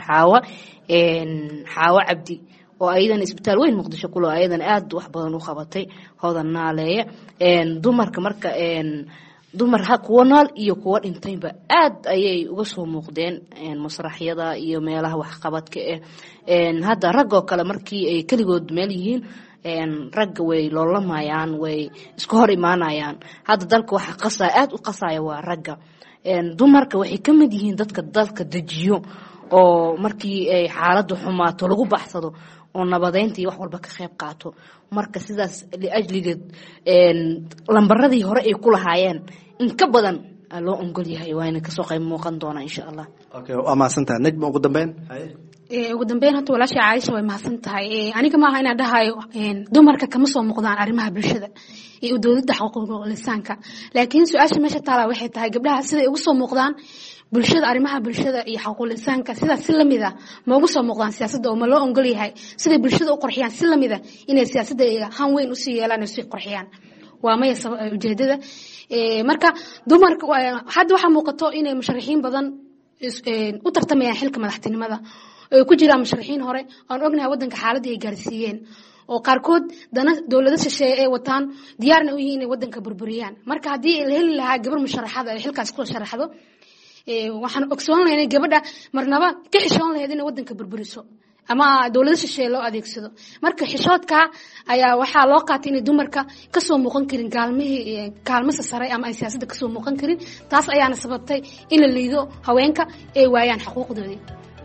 Xaawa Cabdi oo aydan isbitaal weyn Muqdisho ku loo aydan aad wax badan u qabatay hoodan naaleeya dumarka marka dumar ha kuwa nool iyo kuwa dhintayba aad ayay uga soo muuqdeen masraxyada iyo meelaha wax qabadka hadda rag oo kale markii ay kaligood meel yihiin ragga way loolamayaan way isku hor imaanayaan hadda dalka waxa qasay aad u qasaya waa ragga dumarka waxay ka mid yihiin dadka dalka dajiyo oo markii ay xaaladdu xumaato lagu baxsado oo nabadeynta iyo wax walba ka qayb qaato marka sidaas li ajligeed lambaradii hore ay ku lahaayeen in ka badan loo ongol yahay waa inay ka soo qayb muuqan doona insha Allah okay waa mahadsantahay najmo ugu dambeyn hata walaasha Caaisha way mahadsantahay aniga ma aha inaan dhahayo dumarka kama soo muuqdaan arrimaha bulshada iyo dawladda xuquuqul insaanka laakiin su'aasha meesha taala waxay tahay gabdhaha sida ay ugu soo muuqdaan bulshada arrimaha bulshada iyo xuquuqul insaanka sida si lamida ma ugu soo muuqdaan siyaasadda oo ma loo ongol yahay sida bulshada u qorxiyaan si lamida inay siyaasadda han weyn u sii yeelaan oo sii qorxiyaan waa ma ujeedada marka dumarka hadda waxa muuqato inay musharaxiin badan u tartamayaan xilka madaxtinimada oo ku jiraan musharaxiin hore aan ognahay wadanka xaaladda ay gaarsiiyeen oo qaarkood dawladda shisheeye ay wataan diyaarna u yihiin inay wadanka burburiyaan marka haddii la heli lahaa gabar musharaxada ay xilkaas ku sharaxdo waxaan ogsoon lahayn gabadha marnaba ka xishoon lahayd inay wadanka burburiso ama dawladda shisheeye loo adeegsado marka xishoodka ayaa waxaa loo qaatay inay dumarka ka soo muuqan karin kaalmada sare ama ay siyaasadda ka soo muuqan karin taas ayaana sababtay in la liido haweenka ay waayaan xuquuqdoodii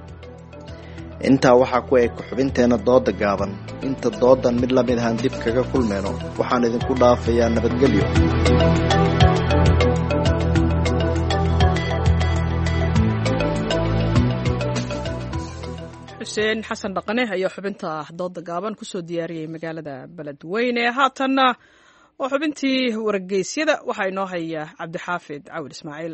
intaa waxaa ku eg xubinteena dooda gaaban inta doodan mid la mid ahaan dib kaga kulmeyno waxaan idinku dhaafayaa nabadgelyo xuseen xasan dhaqane ayaa xubinta dooda gaaban kusoo diyaariyey magaalada beledweyne haatanna oo xubintii wargeysyada waxaa inoo haya cabdixaafid cawil ismaaciil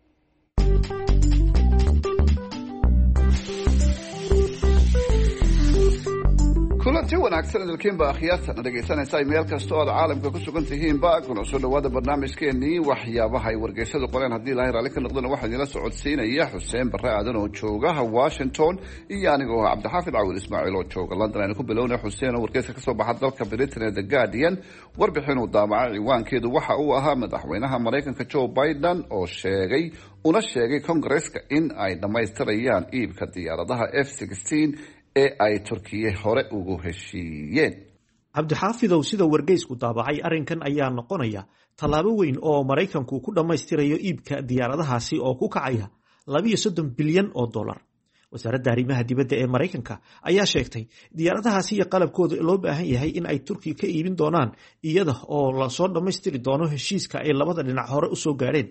kulanti wanaagsan idilkiinba akhyaartana dhegaysanaysa meel kasta oo aad caalamka ku sugan tihiinba kuna soo dhawaada barnaamijkeenii waxyaabaha ay wargeysadu qoreen haddii ilaahay raalli ka noqdona waxaa idinla socodsiinaya xuseen barre aadan oo jooga washington iyo anigoo cabdixaafid cawil ismaaciil oo jooga london aynu ku bilowna xuseen oo wargeyska kasoo baxa dalka britain ee the guardian warbixin uu daabacay ciwaankeedu waxa uu ahaa madaxweynaha maraykanka joe biden oo una sheegay kongareska in ay dhammaystirayaan iibka diyaaradaha F-16 ee ay Turkiye hore ugu heshiiyeen. cabdixaafidow sida wargeysku daabacay arrinkan ayaa noqonaya tallaabo weyn oo maraykanku ku dhammaystirayo iibka diyaaradahaasi oo ku kacaya $230 bilyan oo dollar. wasaaradda arrimaha dibadda ee maraykanka ayaa sheegtay diyaaradahaasi iyo qalabkooda loo baahan yahay in ay Turkiga ka iibin doonaan iyada oo la soo dhammaystiri doono heshiiska ay labada dhinac hore u soo gaareen.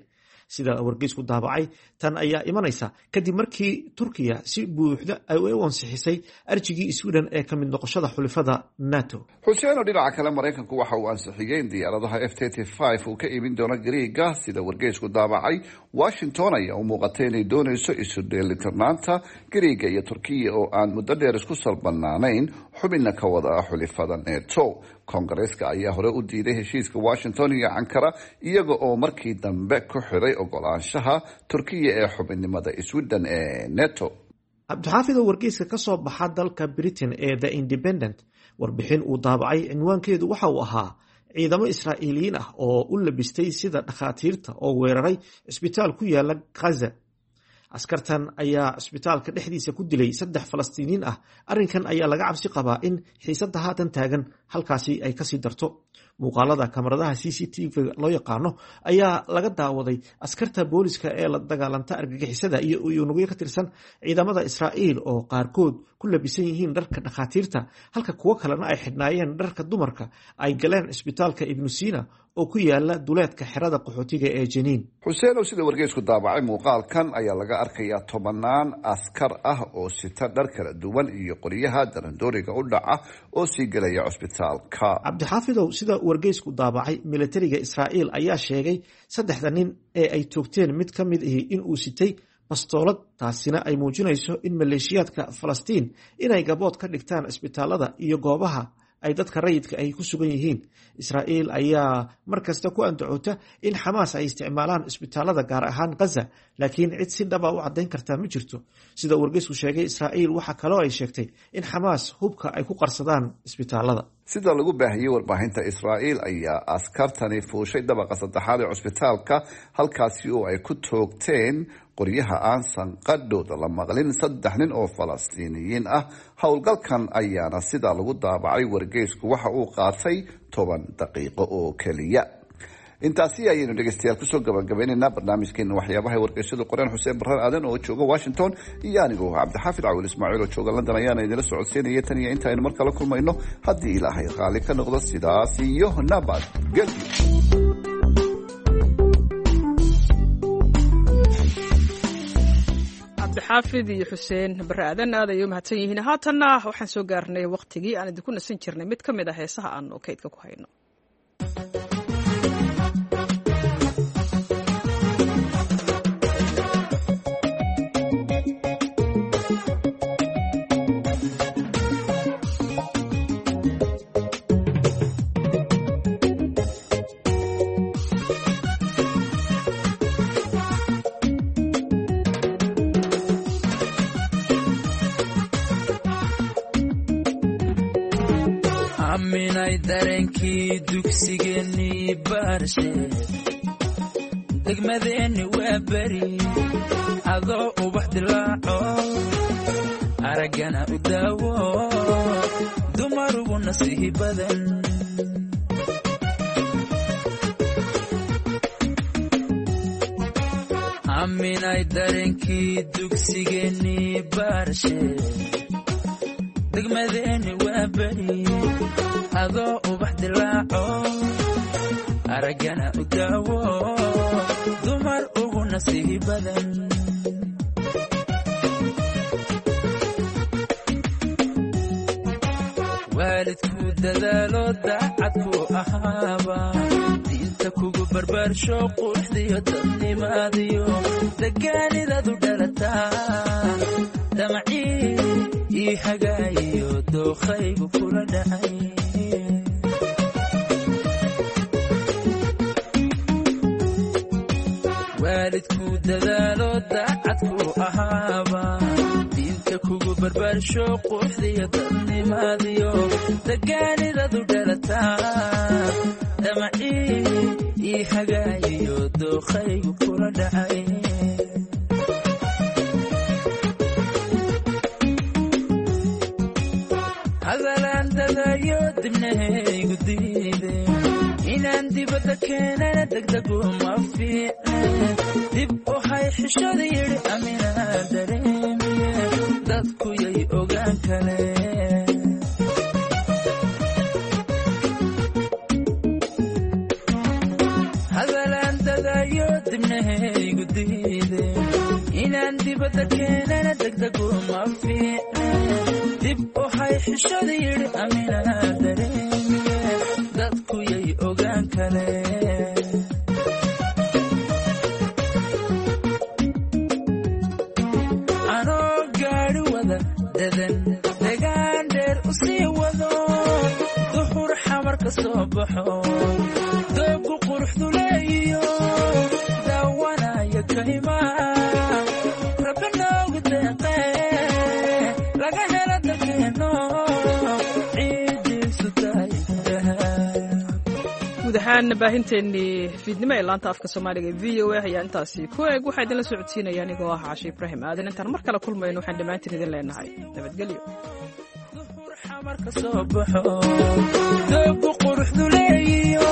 sida wargeysku daabacay tan ayaa imanaysa kadib markii turkiya si buuxda ay u ansixisay arjigii sweden ee ka mid noqoshada xulifada nato. xuseen oo dhinaca kale maraykanku waxa uu ansixiyey in diyaaradaha F-35 uu ka iibin doono Gariiga sida wargeysku daabacay. Washington ayaa u muuqatay inay doonayso isu dheelitirnaanta Gariiga iyo Turkiya oo aan muddo dheer isku salbanaanayn xubinna ka wada xulifada NATO. Kongareeska ayaa hore u diiday heshiiska Washington iyo Ankara iyaga oo markii dambe ku xiray ogolaanshaha Turkiya ee xubinnimada Sweden ee NATO. cabdixaafid oo wargeyska ka soo baxa dalka Britain ee The Independent warbixin uu daabacay cinwaankeedu waxa uu ahaa ciidamo Israa'iiliyiin ah oo u labistay sida dhakhaatiirta oo weeraray cisbitaal ku yaala Gaza. askartan ayaa cisbitaalka dhexdiisa ku dilay 3 Falastiiniin ah. arrinkan ayaa laga cabsi qabaa in xiisadda haatan taagan halkaasi ay kasii darto. muuqaalada kamaradaha CCTV loo yaqaano ayaa laga daawaday askarta booliska ee la dagaalanta argagixisada iyo unugyo ka tirsan ciidamada Israa'iil oo qaarkood ku labisan yihiin dharka dhakhaatiirta halka kuwo kalena ay xidhnaayeen dharka dumarka ay galeen cisbitaalka Ibn Sina oo ku yaala duleedka xerada qaxootiga ee Janiin. xuseen oo sida wargeysku daabacay muuqaalkan ayaa laga arkayaa 10 askar ah oo sita dhar kala duwan iyo qoryaha darandooriga u dhaca oo sii galaya cisbitaalka. cabdixaafidow sida wargeysku daabacay militariga Israa'iil ayaa sheegay 3 nin ee ay toogteen mid ka mid ah in uu sitay bastoolad, taasina ay muujinayso in maleeshiyaadka Falastiin inay gabood ka dhigtaan cisbitaalada iyo goobaha ay dadka rayidka ay ku sugan yihiin. Israa'iil ayaa markasta ku andacoota in Xamaas ay isticmaalaan cisbitaalada gaar ahaan Gaza, laakiin cid si dhab ah u cadeyn karta ma jirto. sida wargeysku sheegay Israa'iil waxa kale oo ay sheegtay in Xamaas hubka ay ku qarsadaan cisbitaalada. sida lagu baahiyay warbaahinta Israa'iil ayaa askartani fuushay dabaqa saddexaad ee cisbitaalka halkaasi oo ay ku toogteen qoryaha aan sanqadhooda la maqlin 3 nin oo Falastiiniyiin ah. howlgalkan ayaana sida lagu daabacay wargeysku waxa uu qaatay 10 daqiiqo oo kaliya. intaasi ayaynu dhegeystayaal kusoo gabagabaynaynaa barnaamijkeena waxyaabaha wargeysyadu qoreen. xuseen barran aadan oo jooga Washington iyo anigoo cabdixaafid cawil ismaaciil oo jooga London ayaana idinla socodsiinaya tan iyo inta aynu mar kale kulmayno haddii ilaahay qaali ka noqdo. sidaas iyo nabad gelyo. cabdixaafid iyo xuseen barre aadan aad ayay u mahadsan yihiin. haatanna waxaan soo gaarnay waqtigii aan idinku nasan jirnay mid ka mid ah heesaha aan kaydka ku hayno. aminay dareenkii dugsigeennii baarshe degmadeenni waa beri adoo ubax dilaaco araggana u daawo dumarugu nasiihi badan aminay dareenkii dugsigeennii baarshe degmadeenni waa beri adoo ubax dilaaco araggana u daawo dumar ugu nasiihi badan waalidku dadaalo daacadku ahaaba diinta kugu barbaarsho quruxdiyo dadnimaadiyo degaanidadu dhalataa damacii ii hagaayiyo dookhaygu kula dhacay waalidku dadaalo daacadku ahaaba diinta kugu barbaarsho quruxdiyo dadnimaadiyo degaanidadu dhalataa damacii ii hagaayiyo dookhaygu kula dhacay hadalaan dadayo dibnahaygu diide inaan dibadda keenana degdegu ma fiicne dib u hay xishada yidhi aminaa dareemiye dadku yay ogaan kale hadalaan dadayo dibnahaygu dibadda keenana degdegu ma fiicne dib waxay xishada yidhi aminana dareemiye dadku yay ogaan kale anoo gaadhi wada dadan degaan dheer u sii wado duxur xamar ka soo baxo doogu quruxdu leeyiyo daawanaya kaymaa rabbi noogu deeqe laga hela dalkeeno ciidiisu guud ahaan baahinteennii fiidnimo ee laanta afka soomaaliga ee v o a ayaa intaasi ku eeg waxaa idinla socodsiinaya anigoo ah Caashe Ibraahim aadan intaan mar kale kulmayno waxaan dhammaantiin idin leenahay nabadgelyo xamar ka soo baxo doogu quruxdu leeyiyo